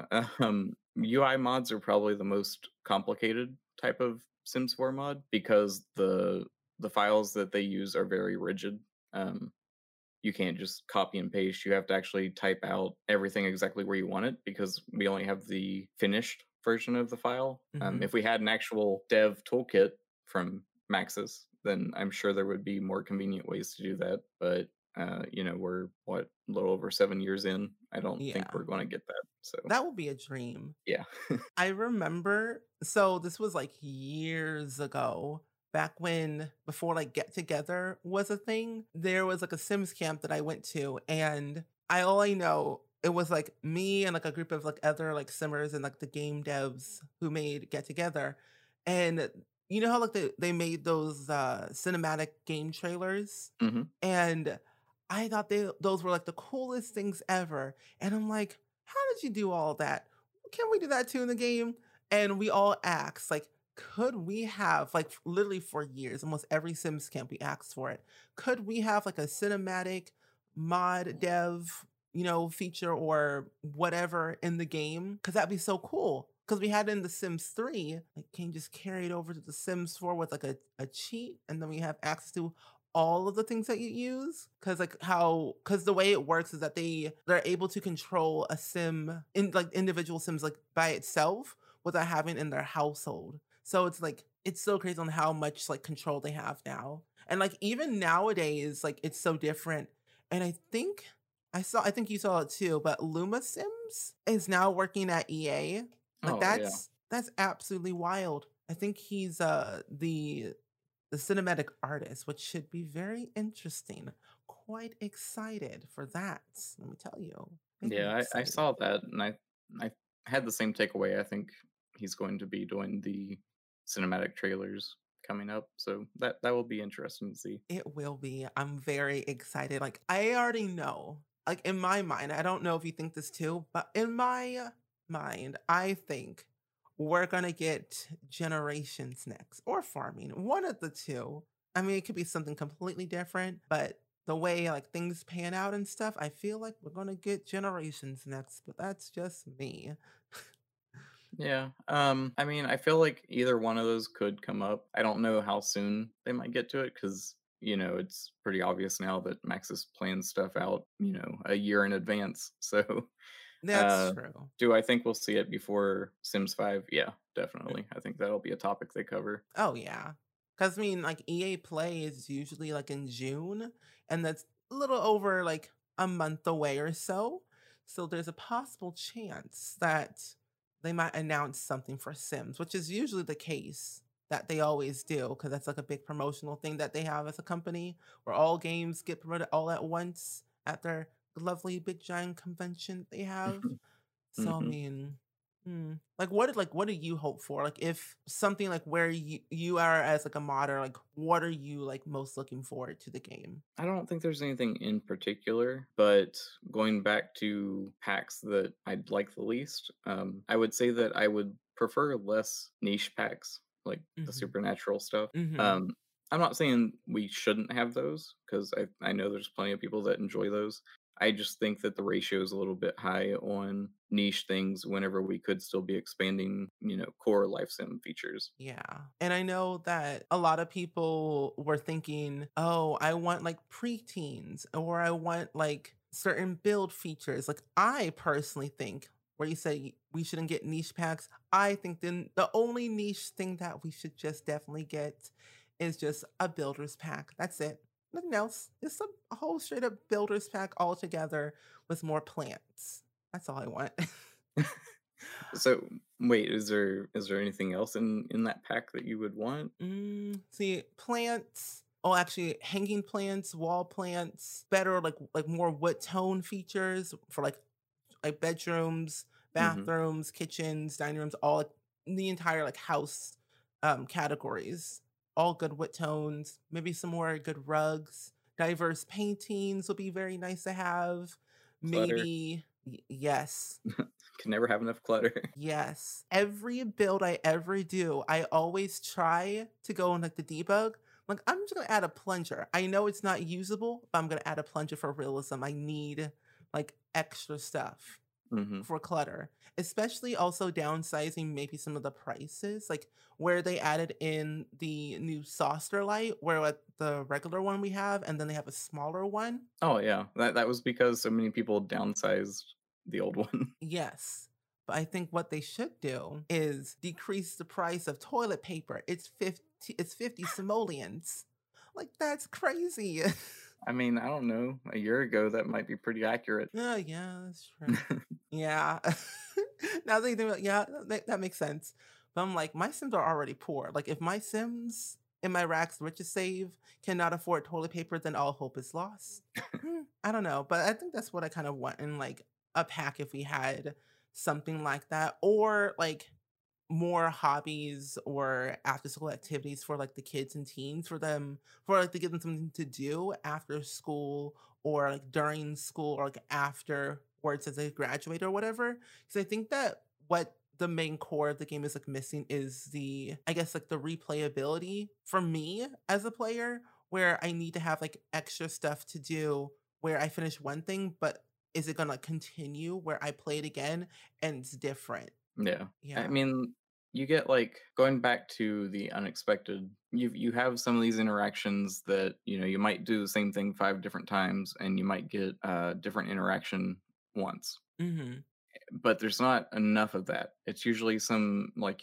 Speaker 2: UI mods are probably the most complicated type of Sims 4 mod because the files that they use are very rigid. Um, you can't just copy and paste. You have to actually type out everything exactly where you want it because we only have the finished version of the file.
Speaker 1: Hmm.
Speaker 2: If we had an actual dev toolkit from Maxis, then I'm sure there would be more convenient ways to do that. But we're what, a little over 7 years in. I don't think
Speaker 1: Yeah,
Speaker 2: we're going to get that. So
Speaker 1: that would be a dream.
Speaker 2: yeah.
Speaker 1: I remember, so this was like years ago, back when before like get together was a thing. There was like a Sims camp that I went to, and I know it was like me and like a group of like other like simmers and like the game devs who made get together. And you know how like they made those cinematic game trailers?
Speaker 2: Hmm.
Speaker 1: And I thought those were like the coolest things ever. And I'm like, how did you do all that? Can we do that too in the game? And we all asked, like, could we have, like, literally for years, almost every Sims camp we asked for it, could we have like a cinematic mod dev, feature or whatever in the game? Because that'd be so cool. Because we had it in The Sims 3, like, can you just carry it over to The Sims 4 with like a cheat? And then we have access to all of the things that you use because the way it works is that they're able to control a sim in like individual sims like by itself without having in their household. So it's like it's so crazy on how much like control they have now. And like even nowadays like it's so different. And I think you saw it too, but Luma Sims is now working at EA. Like
Speaker 2: Oh yeah.
Speaker 1: that's absolutely wild. I think he's the cinematic artist, which should be very interesting. Quite excited for that. Let me tell you. Very
Speaker 2: Yeah, I
Speaker 1: excited.
Speaker 2: saw that, and I had the same takeaway. I think he's going to be doing the cinematic trailers coming up, so that will be interesting to see.
Speaker 1: It will be. I'm very excited. Like, I already know. Like, in my mind, I don't know if you think this too, but in my mind, I think we're going to get Generations next or Farming, one of the two. I mean, it could be something completely different, but the way like things pan out and stuff, I feel like we're going to get Generations next, but that's just me.
Speaker 2: Yeah, I mean, I feel like either one of those could come up. I don't know how soon they might get to it because it's pretty obvious now that Maxis plans stuff out, a year in advance. So,
Speaker 1: That's
Speaker 2: uh,
Speaker 1: true.
Speaker 2: do I think we'll see it before Sims 5? Yeah, definitely. I think that'll be a topic they cover.
Speaker 1: Oh yeah. Cause I mean like EA Play is usually like in June and that's a little over like a month away or so. So there's a possible chance that they might announce something for Sims, which is usually the case that they always do because that's like a big promotional thing that they have as a company where all games get promoted all at once at their lovely big giant convention they have. So I
Speaker 2: Hmm.
Speaker 1: mean, what do you hope for? Like if something like where you are as like a modder, like what are you like most looking forward to the game?
Speaker 2: I don't think there's anything in particular, but going back to packs that I'd like the least, I would say that I would prefer less niche packs, like the
Speaker 1: Mhm.
Speaker 2: supernatural stuff.
Speaker 1: Mhm.
Speaker 2: Um, I'm not saying we shouldn't have those because I know there's plenty of people that enjoy those. I just think that the ratio is a little bit high on niche things whenever we could still be expanding, core life sim features.
Speaker 1: Yeah. And I know that a lot of people were thinking, "Oh, I want like preteens or I want like certain build features." Like I personally think where you say we shouldn't get niche packs, I think then the only niche thing that we should just definitely get is just a builder's pack. That's it. Nothing else. Just a whole straight up builder's pack all together with more plants. That's all I want.
Speaker 2: So wait, is there anything else in that pack that you would want?
Speaker 1: See, plants. Oh, actually, hanging plants, wall plants, better like more wood tone features for like bedrooms,
Speaker 2: Mhm.
Speaker 1: bathrooms, kitchens, dining rooms, all like, the entire like house categories. All good wood tones. Maybe some more good rugs. Diverse paintings would be very nice to have.
Speaker 2: Clutter.
Speaker 1: Maybe yes.
Speaker 2: Can never have enough clutter.
Speaker 1: Yes. Every build I ever do, I always try to go in like the debug. Like, I'm just gonna add a plunger. I know it's not usable, but I'm gonna add a plunger for realism. I need like extra stuff
Speaker 2: Mhm.
Speaker 1: for clutter, especially also downsizing maybe some of the prices, like where they added in the new saucer light, where like the regular one we have, and then they have a smaller one.
Speaker 2: Oh, yeah. That was because so many people downsized the old one.
Speaker 1: Yes. But I think what they should do is decrease the price of toilet paper. It's 50 simoleons. Like that's crazy.
Speaker 2: I mean, I don't know. A year ago, that might be pretty accurate.
Speaker 1: Oh, yeah, that's true. Yeah. Now that you think about yeah, that makes sense. But I'm like, my Sims are already poor. Like, if my Sims in my Rags to Riches save cannot afford toilet paper, then all hope is lost. I don't know, but I think that's what I kind of want in like a pack if we had something like that, or like more hobbies or after school activities for like the kids and teens for them for like to give them something to do after school or like during school or like afterwards as they graduate or whatever. Because I think that what the main core of the game is like missing is the I guess like the replayability for me as a player where I need to have like extra stuff to do where I finish one thing, but is it gonna continue where I play it again and it's different?
Speaker 2: Yeah. I
Speaker 1: Yeah.
Speaker 2: mean, you get like going back to the unexpected, you have some of these interactions that, you might do the same thing 5 different times and you might get a different interaction once.
Speaker 1: Mhm.
Speaker 2: But there's not enough of that. It's usually some like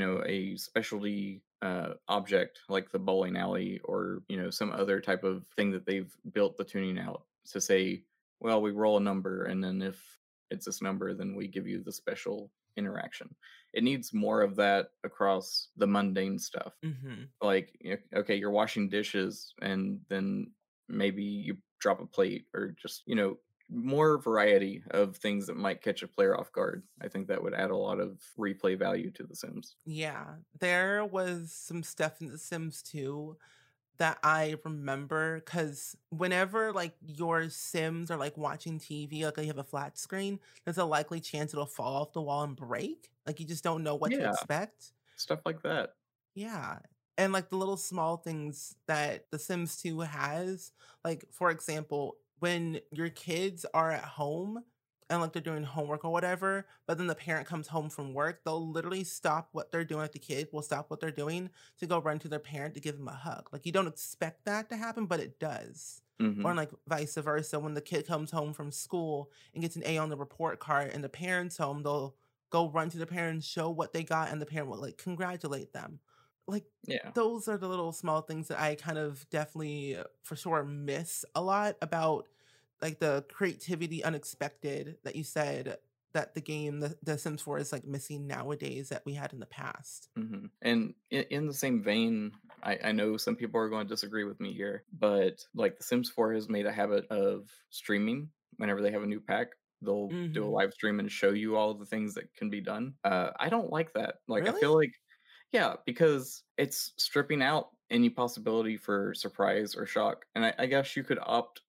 Speaker 2: a specialty object like the bowling alley or some other type of thing that they've built the tuning out to say, well, we roll a number and then if it's this number, then we give you the special interaction. It needs more of that across the mundane stuff.
Speaker 1: Mhm.
Speaker 2: Like, okay, you're washing dishes and then maybe you drop a plate or just, more variety of things that might catch a player off guard. I think that would add a lot of replay value to The Sims.
Speaker 1: Yeah, there was some stuff in The Sims 2 that I remember because whenever like your Sims are like watching TV, like you have a flat screen, there's a likely chance it'll fall off the wall and break. Like you just don't know what to
Speaker 2: Yeah,
Speaker 1: expect.
Speaker 2: stuff like that.
Speaker 1: Yeah. And like the little small things that The Sims 2 has, like for example, when your kids are at home and like they're doing homework or whatever, but then the parent comes home from work, they'll literally stop what they're doing, like the kid will stop what they're doing to go run to their parent to give them a hug. Like you don't expect that to happen, but it does. Or
Speaker 2: Hmm.
Speaker 1: like vice versa, when the kid comes home from school and gets an A on the report card and the parent's home, they'll go run to the parent, show what they got, and the parent will like congratulate them like,
Speaker 2: Yeah.
Speaker 1: those are the little small things that I kind of definitely, for sure, miss a lot about, like, the creativity unexpected that you said that the game, The Sims 4 is, like, missing nowadays that we had in the past.
Speaker 2: And in the same vein, I know some people are going to disagree with me here, but like The Sims 4 has made a habit of streaming whenever they have a new pack. They'll do a
Speaker 1: Mhm.
Speaker 2: live stream and show you all the things that can be done. I don't like that. Like, I
Speaker 1: Really?
Speaker 2: feel like, yeah, because it's stripping out any possibility for surprise or shock. And I guess you could opt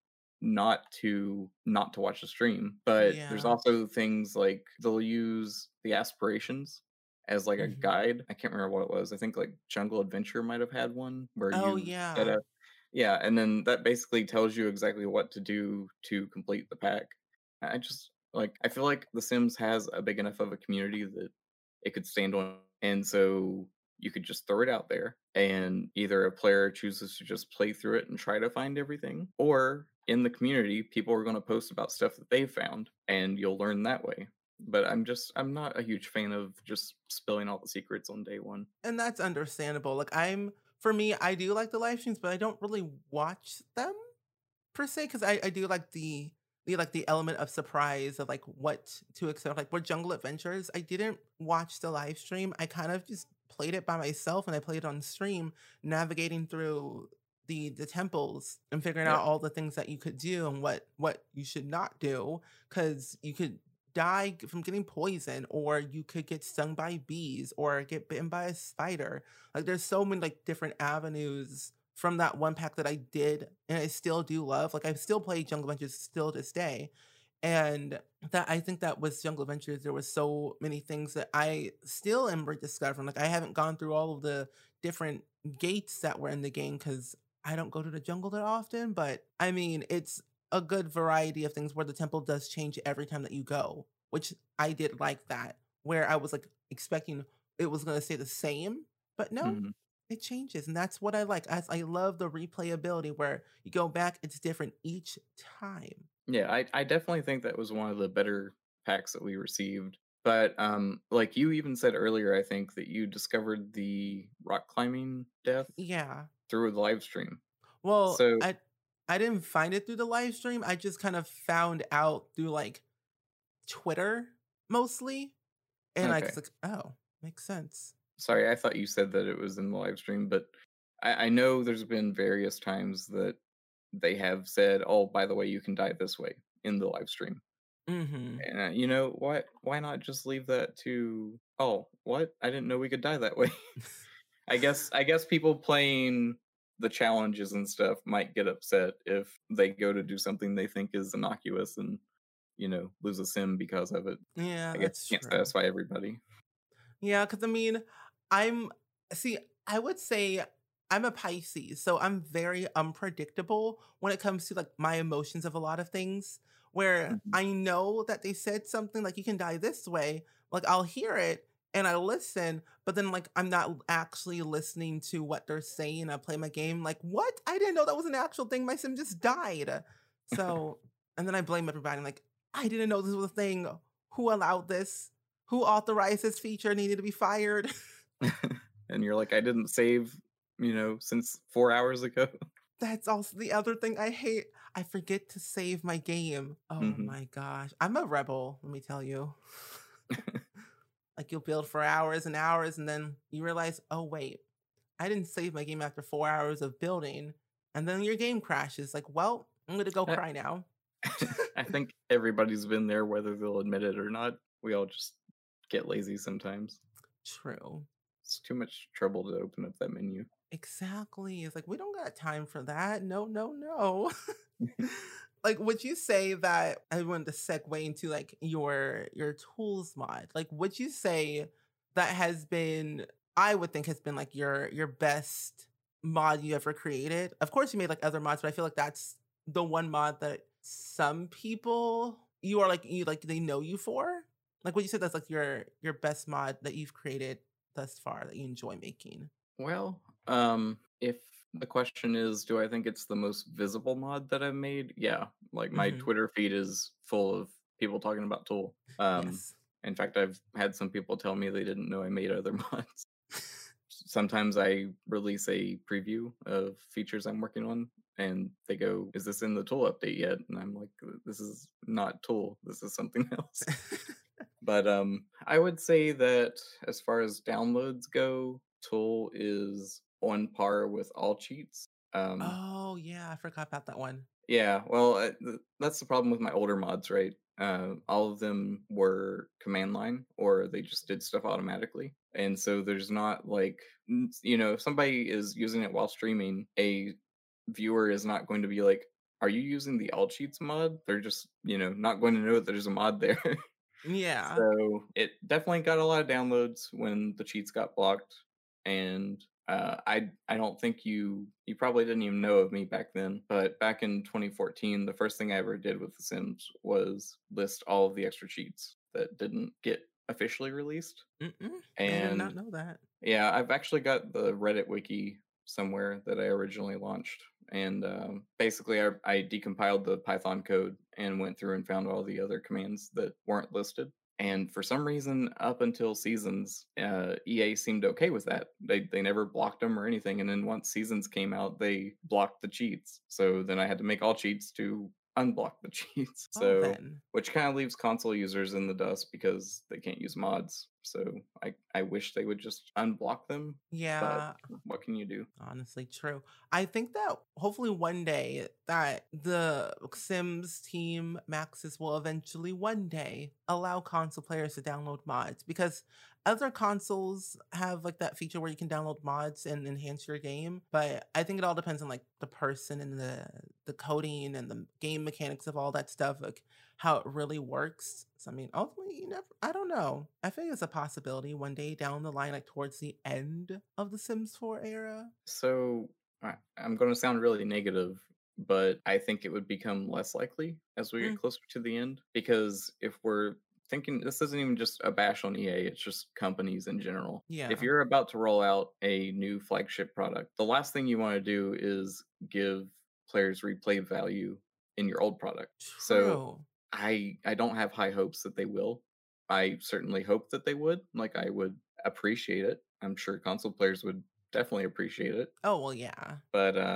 Speaker 2: not to watch the stream, but there's
Speaker 1: Yeah.
Speaker 2: also things like they'll use the aspirations as like a
Speaker 1: Mhm.
Speaker 2: guide. I can't remember what it was. I think like Jungle Adventure might have had one where
Speaker 1: Oh,
Speaker 2: you get
Speaker 1: yeah.
Speaker 2: a yeah, and then that basically tells you exactly what to do to complete the pack. I just like I feel like The Sims has a big enough of a community that it could stand on, and so you could just throw it out there and either a player chooses to just play through it and try to find everything, or in the community people are going to post about stuff that they found and you'll learn that way. But I'm not a huge fan of just spilling all the secrets on day one.
Speaker 1: And that's understandable. Like, for me, I do like the live streams, but I don't really watch them per se, 'cause I do like the element of surprise of, like, what to expect, like, with Jungle Adventures, I didn't watch the live stream, I kind of just played it by myself, and I played it on stream, navigating through the temples and figuring
Speaker 2: Yeah.
Speaker 1: out all the things that you could do and what you should not do, because you could die from getting poisoned, or you could get stung by bees, or get bitten by a spider, like, there's so many, like, different avenues from that one pack that I did and I still do love. Like I still play Jungle Adventures still to this day. And that I think that with Jungle Adventures, there was so many things that I still am rediscovering. Like I haven't gone through all of the different gates that were in the game because I don't go to the jungle that often. But I mean, it's a good variety of things where the temple does change every time that you go, which I did like that. Where I was like expecting it was gonna stay the same, but no,
Speaker 2: Mhm.
Speaker 1: it changes, and that's what I like. I love the replayability where you go back, it's different each time.
Speaker 2: Yeah, I definitely think that was one of the better packs that we received. But like you even said earlier, I think that you discovered the rock climbing death
Speaker 1: Yeah.
Speaker 2: through the live stream.
Speaker 1: Well,
Speaker 2: So
Speaker 1: I I didn't find it through the live stream. I just kind of found out through like Twitter mostly. And I
Speaker 2: Okay.
Speaker 1: was like, oh, makes sense.
Speaker 2: Sorry, I thought you said that it was in the live stream, but I know there's been various times that they have said, "Oh, by the way, you can die this way" in the live stream.
Speaker 1: Mm-hmm.
Speaker 2: And why not just leave that to, "Oh, what? I didn't know we could die that way." I guess people playing the challenges and stuff might get upset if they go to do something they think is innocuous and, lose a sim because of it.
Speaker 1: Yeah,
Speaker 2: I guess
Speaker 1: that's
Speaker 2: you can't
Speaker 1: true.
Speaker 2: satisfy everybody.
Speaker 1: Yeah, because I mean, I'm see, I would say I'm a Pisces, so I'm very unpredictable when it comes to like my emotions of a lot of things. Where
Speaker 2: Mhm.
Speaker 1: I know that they said something like you can die this way, like I'll hear it and I listen, but then like I'm not actually listening to what they're saying. I play my game like, what? I didn't know that was an actual thing. My sim just died. So, and then I blame everybody. Like, I didn't know this was a thing. Who allowed this? Who authorized this feature needed to be fired.
Speaker 2: And you're like, "I didn't save, since 4 hours ago."
Speaker 1: That's also the other thing I hate. I forget to save my game. Oh
Speaker 2: Mhm.
Speaker 1: my gosh. I'm a rebel, let me tell you. Like you'll build for hours and hours and then you realize, oh wait, I didn't save my game after 4 hours of building. And then your game crashes. Like, well, I'm gonna go
Speaker 2: I
Speaker 1: cry now.
Speaker 2: I think everybody's been there whether they'll admit it or not. We all just get lazy sometimes.
Speaker 1: True.
Speaker 2: It's too much trouble to open up that menu.
Speaker 1: Exactly. It's like we don't got time for that. No, no, no. Like, would you say that I wanted to segue into like your tools mod? Like, would you say that has been I would think has been like your best mod you ever created? Of course you made like other mods, but I feel like that's the one mod that some people you like they know you for. Like would you say that's like your best mod that you've created thus far that you enjoy making?
Speaker 2: Well, if the question is, do I think it's the most visible mod that I've made? Yeah, like my
Speaker 1: Mhm.
Speaker 2: Twitter feed is full of people talking about Tool.
Speaker 1: Yes.
Speaker 2: In fact, I've had some people tell me they didn't know I made other mods. Sometimes I release a preview of features I'm working on, and they go, "Is this in the Tool update yet?" And I'm like, "This is not Tool. This is something else." But I would say that as far as downloads go, Tool is on par with all cheats. Um,
Speaker 1: Oh, yeah, I forgot about that one.
Speaker 2: yeah, well, that's the problem with my older mods, right? All of them were command line, or they just did stuff automatically, and so there's not like, if somebody is using it while streaming, a viewer is not going to be like, "Are you using the all cheats mod?" They're just, not going to know that there's a mod there.
Speaker 1: Yeah.
Speaker 2: So it definitely got a lot of downloads when the cheats got blocked, and I don't think you probably didn't even know of me back then. But back in 2014, the first thing I ever did with The Sims was list all of the extra cheats that didn't get officially released,
Speaker 1: Mm-mm, I did not
Speaker 2: and
Speaker 1: know that.
Speaker 2: yeah, I've actually got the Reddit wiki somewhere that I originally launched. And basically, I decompiled the Python code and went through and found all the other commands that weren't listed. And for some reason, up until seasons, EA seemed okay with that. They never blocked them or anything. And then once seasons came out, they blocked the cheats. So then I had to make all cheats to unblock the cheats.
Speaker 1: Oh,
Speaker 2: So
Speaker 1: then.
Speaker 2: which kind of leaves console users in the dust because they can't use mods. So I wish they would just unblock them, but
Speaker 1: Yeah,
Speaker 2: what can you do?
Speaker 1: honestly, true. I think that hopefully one day that the Sims team Maxis will eventually one day allow console players to download mods because other consoles have like that feature where you can download mods and enhance your game. But I think it all depends on like the person and the coding and the game mechanics of all that stuff, like how it really works. So I mean, ultimately, you never. I don't know. I think it's a possibility one day down the line, like towards the end of the Sims 4 era.
Speaker 2: So I'm going to sound really negative, but I think it would become less likely as we get
Speaker 1: Mm,
Speaker 2: closer to the end because if we're thinking, this isn't even just a bash on EA, it's just companies in general. If
Speaker 1: yeah.
Speaker 2: you're about to roll out a new flagship product, the last thing you want to do is give players replay value in your old product. So
Speaker 1: True.
Speaker 2: I don't have high hopes that they will. I certainly hope that they would. Like I would appreciate it. I'm sure console players would definitely appreciate it.
Speaker 1: Oh well, yeah.
Speaker 2: But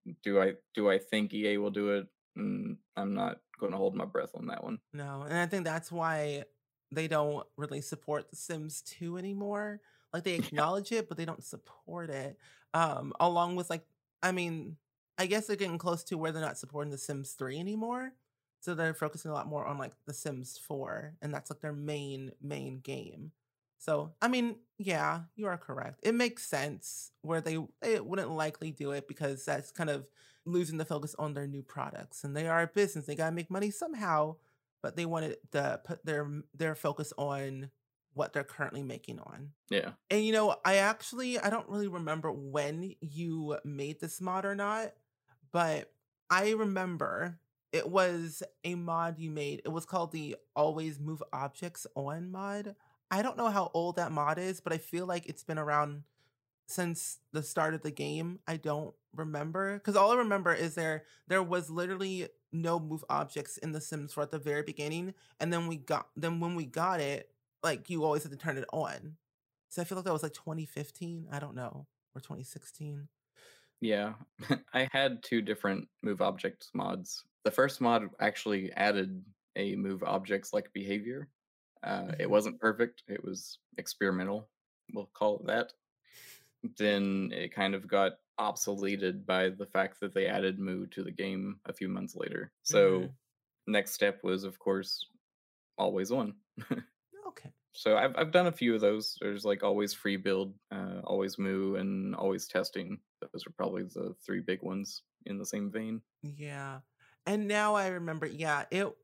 Speaker 2: Do I think EA will do it? I'm not going to hold my breath on that one.
Speaker 1: No, and I think that's why they don't really support The Sims 2 anymore. Like, they acknowledge it, but they don't support it. Along with, like, I mean, I guess they're getting close to where they're not supporting The Sims 3 anymore. So they're focusing a lot more on, like, The Sims 4, and that's, like, their main game. So, I mean, yeah, you are correct. It makes sense where they wouldn't likely do it because that's kind of losing the focus on their new products, and they are a business, they gotta make money somehow, but they wanted to put their focus on what they're currently making on.
Speaker 2: Yeah.
Speaker 1: And, I don't really remember when you made this mod or not, but I remember it was a mod you made. It was called the Always Move Objects On mod. I don't know how old that mod is, but I feel like it's been around since the start of the game. I don't remember because all I remember is there was literally no move objects in The Sims 4 at the very beginning, and then when we got it, like you always had to turn it on. So I feel like that was like 2015. I don't know, or 2016.
Speaker 2: Yeah. I had two different move objects mods. The first mod actually added a move objects like behavior. It
Speaker 1: Hmm.
Speaker 2: wasn't perfect. It was experimental. We'll call it that. Then it kind of got obsoleted by the fact that they added Moo to the game a few months later. So
Speaker 1: Hmm.
Speaker 2: next step was, of course, always on.
Speaker 1: Okay.
Speaker 2: So I've done a few of those. There's like always free build, always moo, and always testing. Those are probably the three big ones in the same vein.
Speaker 1: Yeah. And now I remember, yeah,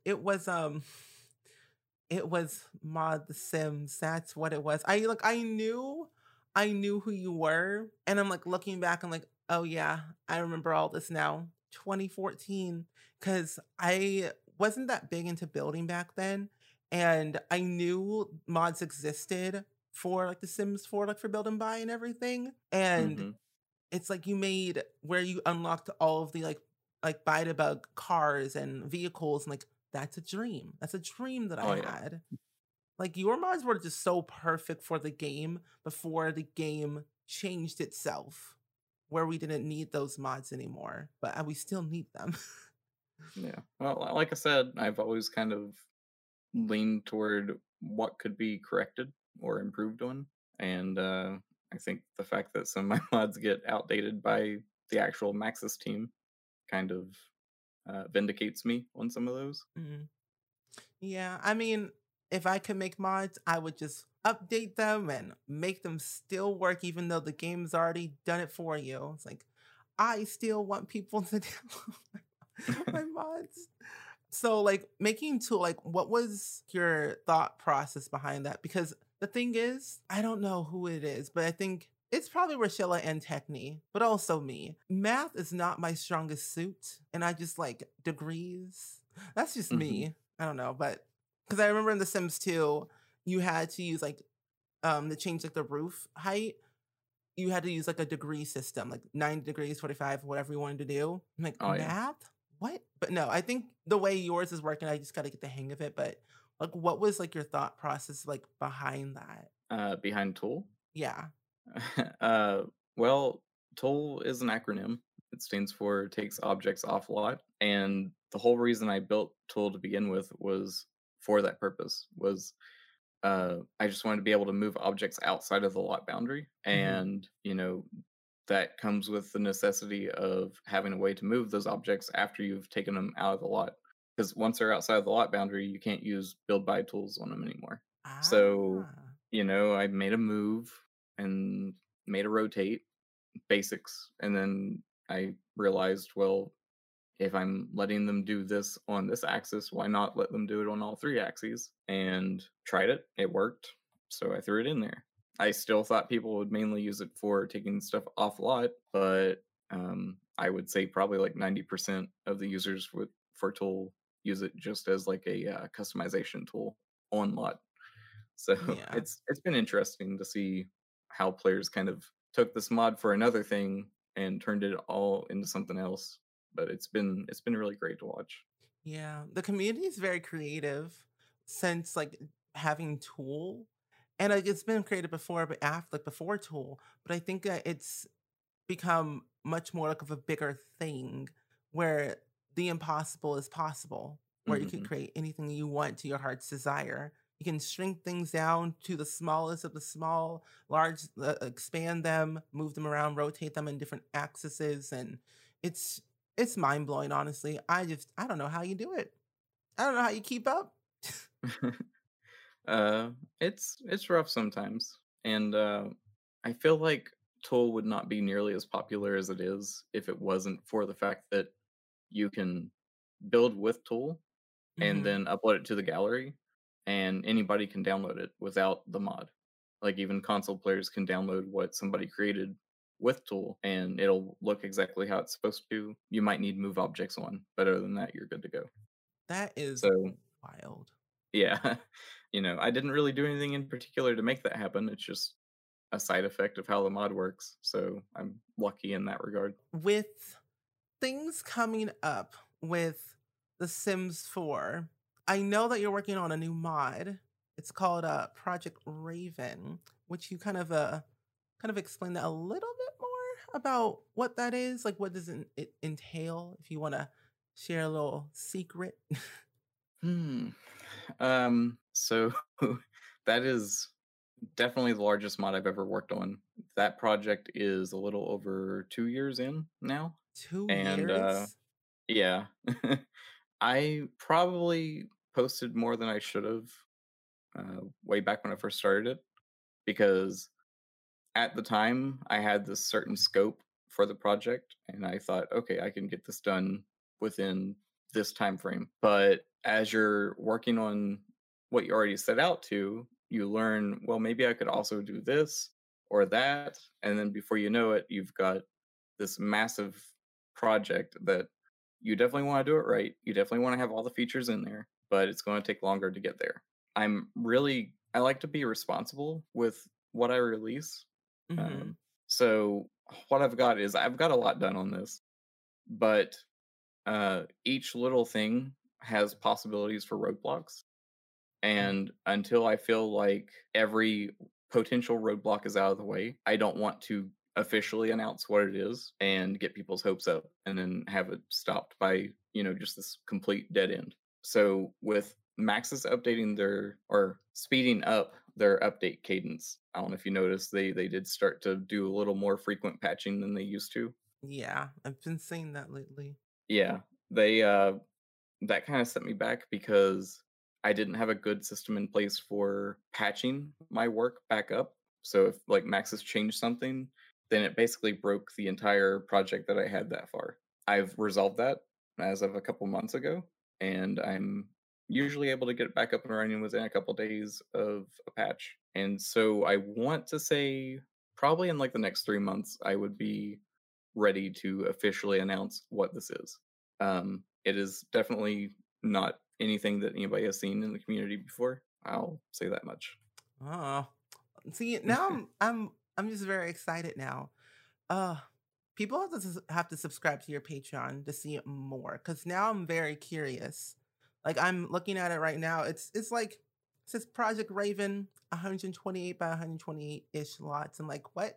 Speaker 1: it was Mod The Sims. That's what it was. I knew who you were, and I'm like looking back. I'm like, oh yeah, I remember all this now. 2014, because I wasn't that big into building back then, and I knew mods existed for like The Sims 4, like for building by and everything. And
Speaker 2: Hmm.
Speaker 1: it's like you made where you unlocked all of the like buy to bug cars and vehicles, and like that's a dream. That's a dream that I
Speaker 2: Oh yeah,
Speaker 1: had. Like your mods were just so perfect for the game before the game changed itself, where we didn't need those mods anymore, but we still need them.
Speaker 2: yeah. Well, like I said, I've always kind of leaned toward what could be corrected or improved on, and I think the fact that some of my mods get outdated by the actual Maxis team kind of vindicates me on some of those.
Speaker 1: Mhm. Yeah, I mean, if I could make mods, I would just update them and make them still work, even though the game's already done it for you. It's like I still want people to download my mods. So, like, making tool, like, what was your thought process behind that? Because the thing is, I don't know who it is, but I think it's probably Rochella and Techne, but also me. Math is not my strongest suit, and I just like degrees. That's just
Speaker 2: Hmm.
Speaker 1: me. I don't know, but because I remember in The Sims 2, you had to use like to change like the roof height. You had to use like a degree system, like 90 degrees, 45, whatever you wanted to do. I'm like,
Speaker 2: Oh yeah.
Speaker 1: math? What? But no, I think the way yours is working, I just got to get the hang of it. But like, what was like your thought process like behind that?
Speaker 2: Behind Tool.
Speaker 1: Yeah.
Speaker 2: uh, well, Toll is an acronym. It stands for takes objects off lot, and the whole reason I built Tool to begin with was for that purpose. Was I just wanted to be able to move objects outside of the lot boundary,
Speaker 1: Hmm.
Speaker 2: and that comes with the necessity of having a way to move those objects after you've taken them out of the lot. Because once they're outside of the lot boundary, you can't use build by tools on them anymore. So,
Speaker 1: Ah.
Speaker 2: I made a move and made a rotate basics, and then I realized, well, if I'm letting them do this on this axis, why not let them do it on all three axes? And tried it. It worked. So I threw it in there. I still thought people would mainly use it for taking stuff off lot, but I would say probably like 90% of the users for Tool use it just as like a customization tool on lot. So
Speaker 1: Yeah.
Speaker 2: it's been interesting to see how players kind of took this mod for another thing and turned it all into something else. But it's been really great to watch.
Speaker 1: Yeah. The community is very creative since like having Tool. And like it's been created before, but after like before Tool. But I think that it's become much more like of a bigger thing where the impossible is possible, where you can
Speaker 2: Hmm.
Speaker 1: create anything you want to your heart's desire. You can shrink things down to the smallest of the small, large, expand them, move them around, rotate them in different axes, and it's it's mind blowing. Honestly, I don't know how you do it. I don't know how you keep up.
Speaker 2: uh, it's rough sometimes, and I feel like Tool would not be nearly as popular as it is if it wasn't for the fact that you can build with Tool and
Speaker 1: Hmm.
Speaker 2: then upload it to the gallery, and anybody can download it without the mod. Like even console players can download what somebody created with Tool, and it'll look exactly how it's supposed to. You might need move objects on, but other than that, you're good to go.
Speaker 1: That is
Speaker 2: So
Speaker 1: wild.
Speaker 2: yeah, I didn't really do anything in particular to make that happen. It's just a side effect of how the mod works. So I'm lucky in that regard.
Speaker 1: With things coming up with The Sims 4, I know that you're working on a new mod. It's called Project Raven, which you kind of explain that a little bit more about what that is. Like, what does it entail? If you want to share a little secret.
Speaker 2: Hmm. So that is definitely the largest mod I've ever worked on. That project is a little over 2 years in now. And
Speaker 1: 2 years.
Speaker 2: yeah, I probably posted more than I should have way back when I first started it because at the time I had this certain scope for the project and I thought, okay, I can get this done within this time frame. But as you're working on what you already set out to, you learn, well, maybe I could also do this or that. And then before you know it, you've got this massive project that you definitely want to do it right. You definitely want to have all the features in there, but it's going to take longer to get there. I like to be responsible with what I release.
Speaker 1: Hmm.
Speaker 2: Um, so what I've got a lot done on this, but each little thing has possibilities for roadblocks. And until I feel like every potential roadblock is out of the way, I don't want to officially announce what it is and get people's hopes up and then have it stopped by, just this complete dead end. So with Maxis updating their or speeding up their update cadence, I don't know if you noticed they did start to do a little more frequent patching than they used to.
Speaker 1: Yeah, I've been seeing that lately.
Speaker 2: Yeah. They that kind of set me back because I didn't have a good system in place for patching my work back up. So if like Maxis changed something, then it basically broke the entire project that I had that far. I've resolved that as of a couple months ago, and I'm usually able to get it back up and running within a couple days of a patch. And so I want to say probably in like the next 3 months, I would be ready to officially announce what this is. It is definitely not anything that anybody has seen in the community before. I'll say that much.
Speaker 1: Oh, see, now I'm just very excited now. Uh, People have to have to subscribe to your Patreon to see it more because now I'm very curious. Like I'm looking at it right now. It's like it says Project Raven 128 by 128 ish lots. I'm like, what?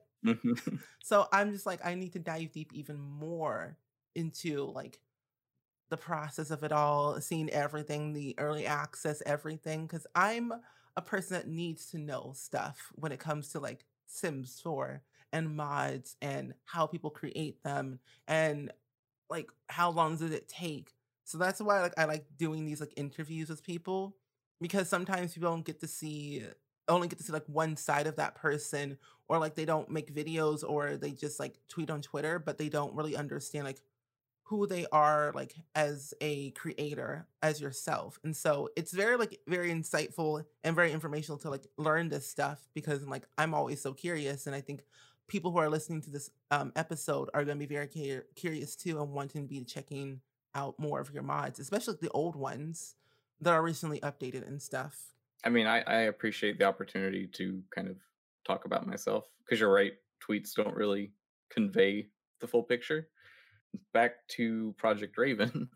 Speaker 1: So I'm just like, I need to dive deep even more into like the process of it all, seeing everything, the early access, everything. Cause I'm a person that needs to know stuff when it comes to like Sims 4 and mods and how people create them and like how long did it take. So that's why like I like doing these like interviews with people because sometimes people don't get to see only get to see like one side of that person or like they don't make videos or they just like tweet on Twitter but they don't really understand like who they are like as a creator as yourself. And so it's very like very insightful and very informational to like learn this stuff because like I'm always so curious and I think people who are listening to this episode are going to be very curious too and wanting to be checking out more of your mods, especially the old ones that are recently updated and stuff.
Speaker 2: I mean, I appreciate the opportunity to kind of talk about myself because you're right. Tweets don't really convey the full picture. Back to Project Raven.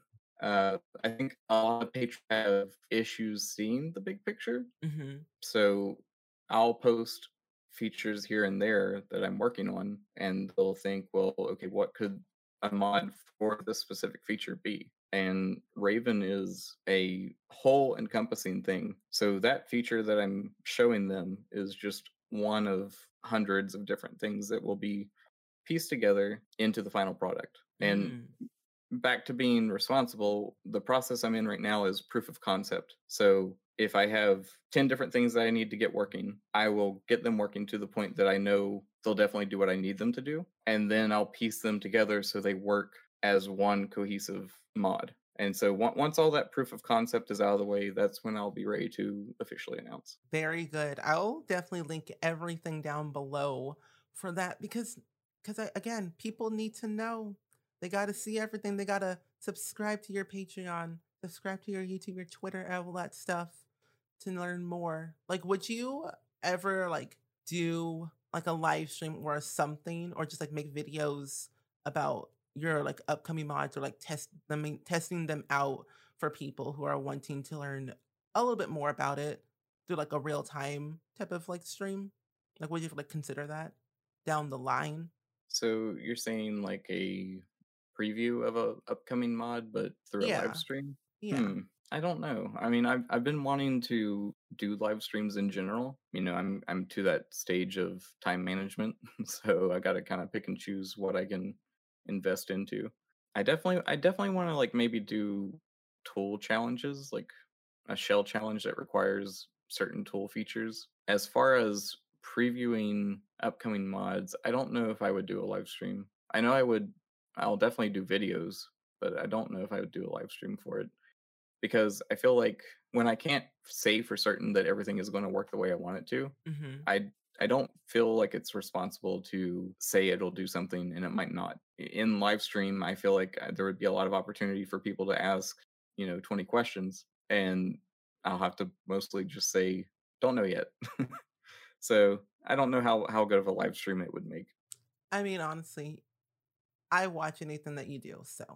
Speaker 2: I think a lot of patrons have issues seeing the big picture.
Speaker 1: Hmm.
Speaker 2: So I'll post features here and there that I'm working on, and they'll think, well, okay, what could a mod for this specific feature be? And Raven is a whole encompassing thing. So that feature that I'm showing them is just one of hundreds of different things that will be pieced together into the final product. And
Speaker 1: Mm.
Speaker 2: back to being responsible, the process I'm in right now is proof of concept. So if I have 10 different things that I need to get working, I will get them working to the point that I know they'll definitely do what I need them to do. And then I'll piece them together so they work as one cohesive mod. And so once all that proof of concept is out of the way, that's when I'll be ready to officially announce.
Speaker 1: Very good. I'll definitely link everything down below for that because again, people need to know. They got to see everything. They got to subscribe to your Patreon, subscribe to your YouTube, your Twitter, all that stuff to learn more. Like, would you ever like do like a live stream or something, or just like make videos about your like upcoming mods, or like testing them out for people who are wanting to learn a little bit more about it? Do like a real time type of like stream? Like, would you like consider that down the line?
Speaker 2: So you're saying like a preview of a upcoming mod, but through a live
Speaker 1: Yeah,
Speaker 2: stream?
Speaker 1: yeah.
Speaker 2: Hmm. I don't know. I mean, I've been wanting to do live streams in general. You know, I'm to that stage of time management, so I got to kind of pick and choose what I can invest into. I definitely want to like maybe do tool challenges, like a shell challenge that requires certain tool features. As far as previewing upcoming mods, I don't know if I would do a live stream. I know I'll definitely do videos, but I don't know if I would do a live stream for it because I feel like when I can't say for certain that everything is going to work the way I want it to,
Speaker 1: Hmm.
Speaker 2: I I don't feel like it's responsible to say it'll do something and it might not. In live stream, I feel like there would be a lot of opportunity for people to ask, 20 questions, and I'll have to mostly just say, "Don't know yet." So I don't know how good of a live stream it would make.
Speaker 1: I mean, honestly, I watch anything that you do, so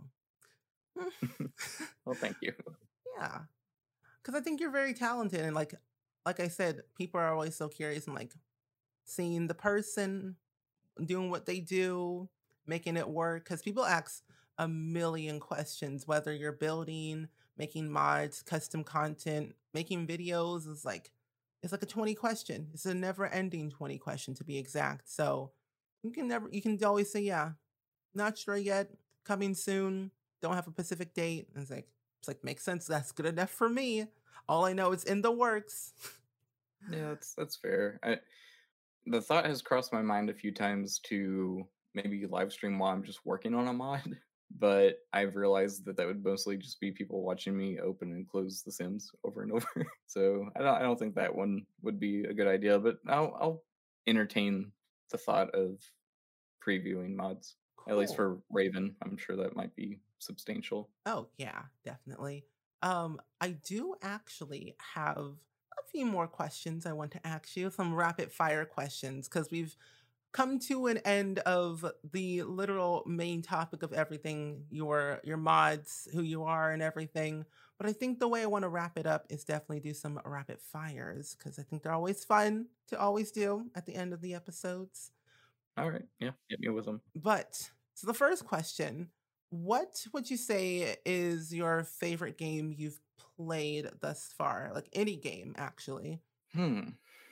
Speaker 2: Well, thank you.
Speaker 1: yeah. Because I think you're very talented, and like I said, people are always so curious and like seeing the person doing what they do, making it work. Because people ask a million questions, whether you're building, making mods, custom content, making videos. It's like a 20 question. It's a never ending 20 question to be exact. So you can always say, yeah, not sure yet, coming soon, don't have a specific date. And it's like makes sense. That's good enough for me. All I know is in the works.
Speaker 2: Yeah, that's fair. The thought has crossed my mind a few times to maybe live stream while I'm just working on a mod, but I've realized that that would mostly just be people watching me open and close The Sims over and over. So I don't think that one would be a good idea. But I'll entertain the thought of previewing mods, at least
Speaker 1: Cool.
Speaker 2: for Raven. I'm sure that might be substantial.
Speaker 1: Oh, yeah, definitely. I do actually have a few more questions I want to ask you, some rapid fire questions, because we've come to an end of the literal main topic of everything, your mods, who you are and everything. But I think the way I want to wrap it up is definitely do some rapid fires, because I think they're always fun to always do at the end of the episodes.
Speaker 2: All right, yeah, get me with them.
Speaker 1: But so the first question, what would you say is your favorite game you've played thus far? Like any game, actually.
Speaker 2: Hmm.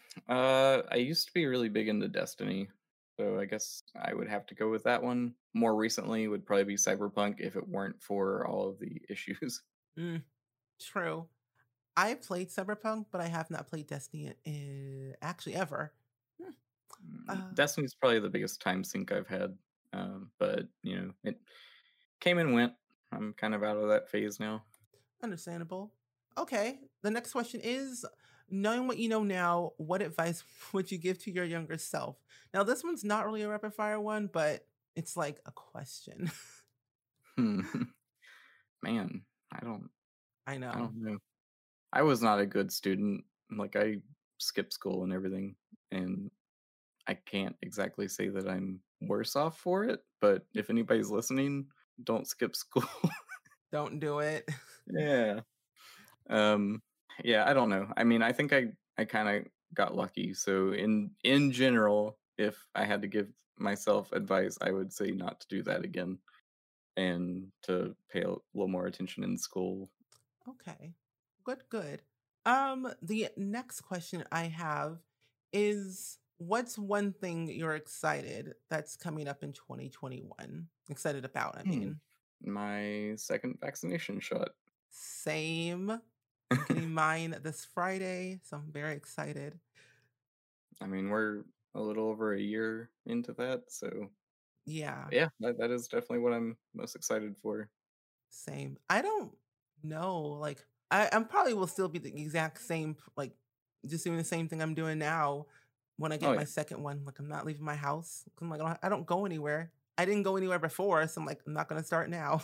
Speaker 2: I used to be really big into Destiny, so I guess I would have to go with that one. More recently would probably be Cyberpunk if it weren't for all of the issues.
Speaker 1: Mm, true. I played Cyberpunk, but I have not played Destiny actually ever. Hmm.
Speaker 2: Destiny's probably the biggest time sink I've had, but it came and went. I'm kind of out of that phase now.
Speaker 1: Understandable. Okay. The next question is, knowing what you know now, what advice would you give to your younger self? Now, this one's not really a rapid fire one, but it's like a question.
Speaker 2: Hmm. Man, I don't,
Speaker 1: I
Speaker 2: I
Speaker 1: know.
Speaker 2: don't know. I was not a good student. Like I skipped school and everything, and I can't exactly say that I'm worse off for it, but if anybody's listening, don't skip school.
Speaker 1: Don't do it.
Speaker 2: Yeah. Um yeah, I don't know. I mean, I think I kind of got lucky. So in general, if I had to give myself advice, I would say not to do that again and to pay a little more attention in school.
Speaker 1: Okay. Good, good. The next question I have is, what's one thing you're excited that's coming up in 2021? Excited about, I
Speaker 2: Hmm,
Speaker 1: mean.
Speaker 2: my second vaccination shot.
Speaker 1: Same. I'm getting mine this Friday, so I'm very excited.
Speaker 2: I mean, we're a little over a year into that, so
Speaker 1: Yeah,
Speaker 2: yeah, that is definitely what I'm most excited for.
Speaker 1: same. I don't know. Like, I'm probably will still be the exact same, like, just doing the same thing I'm doing now when I
Speaker 2: Oh
Speaker 1: get my
Speaker 2: yeah.
Speaker 1: second one. Like, I'm not leaving my house. I'm like, I don't go anywhere. I didn't go anywhere before, so I'm like, I'm not gonna start now.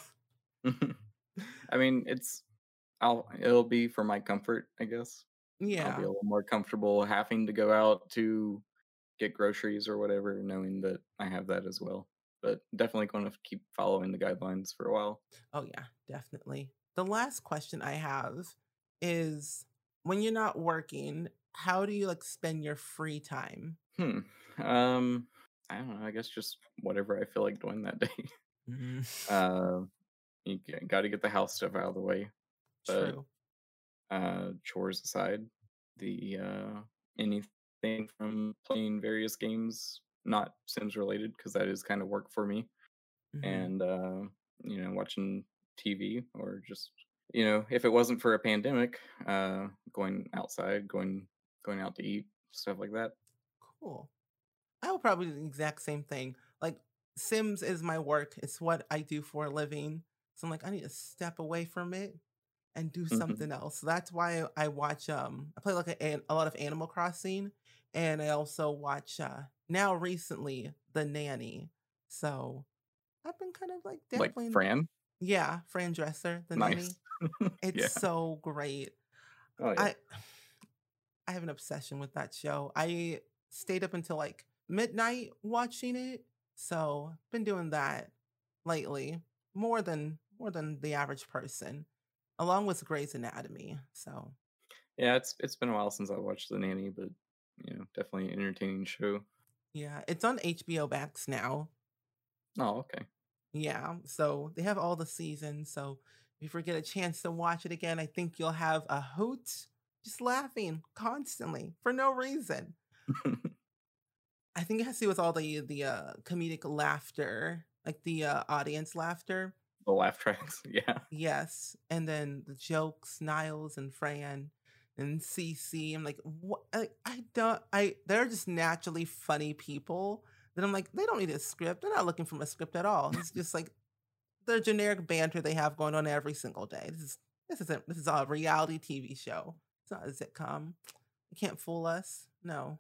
Speaker 2: I mean, it'll be for my comfort, I guess. I'll be
Speaker 1: Yeah.
Speaker 2: a little more comfortable having to go out to get groceries or whatever, knowing that I have that as well. But definitely going to keep following the guidelines for a while.
Speaker 1: Oh yeah, definitely. The last question I have is, when you're not working, how do you like spend your free time?
Speaker 2: Hmm. Um, I don't know. I guess just whatever I feel like doing that day.
Speaker 1: Mm,
Speaker 2: uh, you got to get the house stuff out of the way. But
Speaker 1: true.
Speaker 2: chores aside, the anything from playing various games, not Sims related, because that is kind of work for me,
Speaker 1: Hmm.
Speaker 2: and watching TV or just if it wasn't for a pandemic, going outside, going out to eat, stuff like that.
Speaker 1: Cool. I will probably do the exact same thing. Like, Sims is my work. It's what I do for a living. So I'm like, I need to step away from it and do
Speaker 2: Mhm.
Speaker 1: something else. So that's why I watch I play like a lot of Animal Crossing, and I also watch now recently The Nanny. So I've been kind of like
Speaker 2: Like
Speaker 1: dabbling.
Speaker 2: Fran,
Speaker 1: Yeah, Fran Dresser, The Nanny.
Speaker 2: nice.
Speaker 1: It's
Speaker 2: Yeah.
Speaker 1: so great.
Speaker 2: Oh yeah.
Speaker 1: I I have an obsession with that show. I stayed up until like midnight watching it. So been doing that lately, more than the average person, along with Grey's Anatomy. So
Speaker 2: Yeah, it's been a while since I watched The Nanny, but definitely an entertaining show.
Speaker 1: yeah, it's on HBO Max now.
Speaker 2: Oh, okay.
Speaker 1: Yeah, so they have all the seasons. So if you ever get a chance to watch it again, I think you'll have a hoot, just laughing constantly for no reason. I think it has to do with all the comedic laughter, like the audience laughter.
Speaker 2: The laugh tracks, yeah.
Speaker 1: Yes, and then the jokes, Niles and Fran and Cece. I'm like, what? I don't. They're just naturally funny people. That I'm like, they don't need a script. They're not looking for a script at all. It's just like the generic banter they have going on every single day. This is a reality TV show. It's not a sitcom. You can't fool us. No.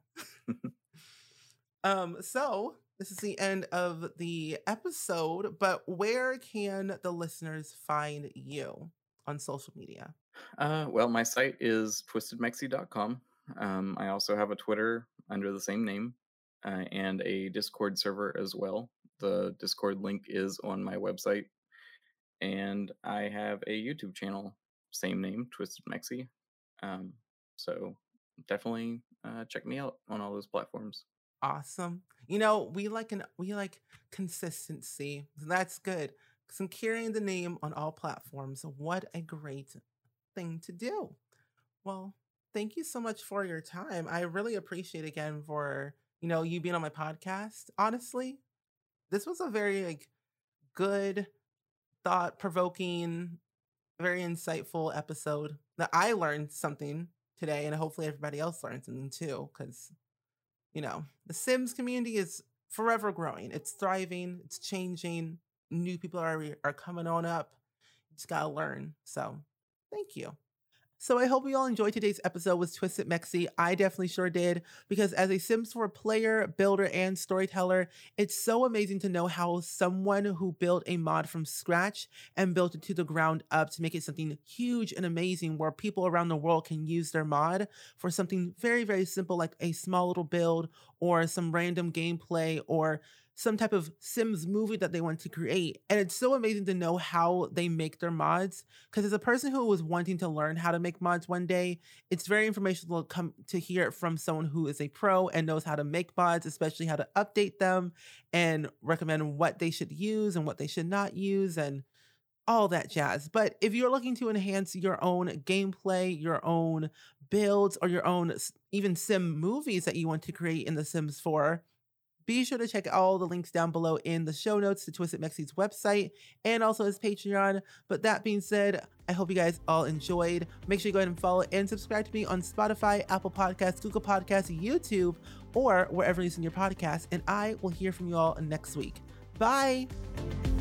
Speaker 1: So this is the end of the episode, but where can the listeners find you on social media?
Speaker 2: Well, my site is twistedmexi.com. I also have a Twitter under the same name, and a Discord server as well. The Discord link is on my website, and I have a YouTube channel, same name, Twisted Mexi. Um, so definitely check me out on all those platforms.
Speaker 1: Awesome. We like consistency. That's good. Because I'm carrying the name on all platforms. What a great thing to do. Well, thank you so much for your time. I really appreciate again for you being on my podcast. Honestly, this was a very like good, thought provoking, very insightful episode that I learned something today, and hopefully everybody else learned something too. Because the Sims community is forever growing. It's thriving. It's changing. New people are coming on up. You just gotta learn. So, thank you. So I hope you all enjoyed today's episode with Twisted Mexi. I definitely sure did, because as a Sims 4 player, builder, and storyteller, it's so amazing to know how someone who built a mod from scratch and built it to the ground up to make it something huge and amazing where people around the world can use their mod for something very, very simple like a small little build or some random gameplay or some type of Sims movie that they want to create. And it's so amazing to know how they make their mods. Because as a person who was wanting to learn how to make mods one day, it's very informational to come to hear it from someone who is a pro and knows how to make mods, especially how to update them and recommend what they should use and what they should not use and all that jazz. But if you're looking to enhance your own gameplay, your own builds, or your own even sim movies that you want to create in The Sims 4, be sure to check all the links down below in the show notes to Twisted Mexie's website and also his Patreon. But that being said, I hope you guys all enjoyed. Make sure you go ahead and follow and subscribe to me on Spotify, Apple Podcasts, Google Podcasts, YouTube, or wherever you listen to your podcast. And I will hear from you all next week. Bye.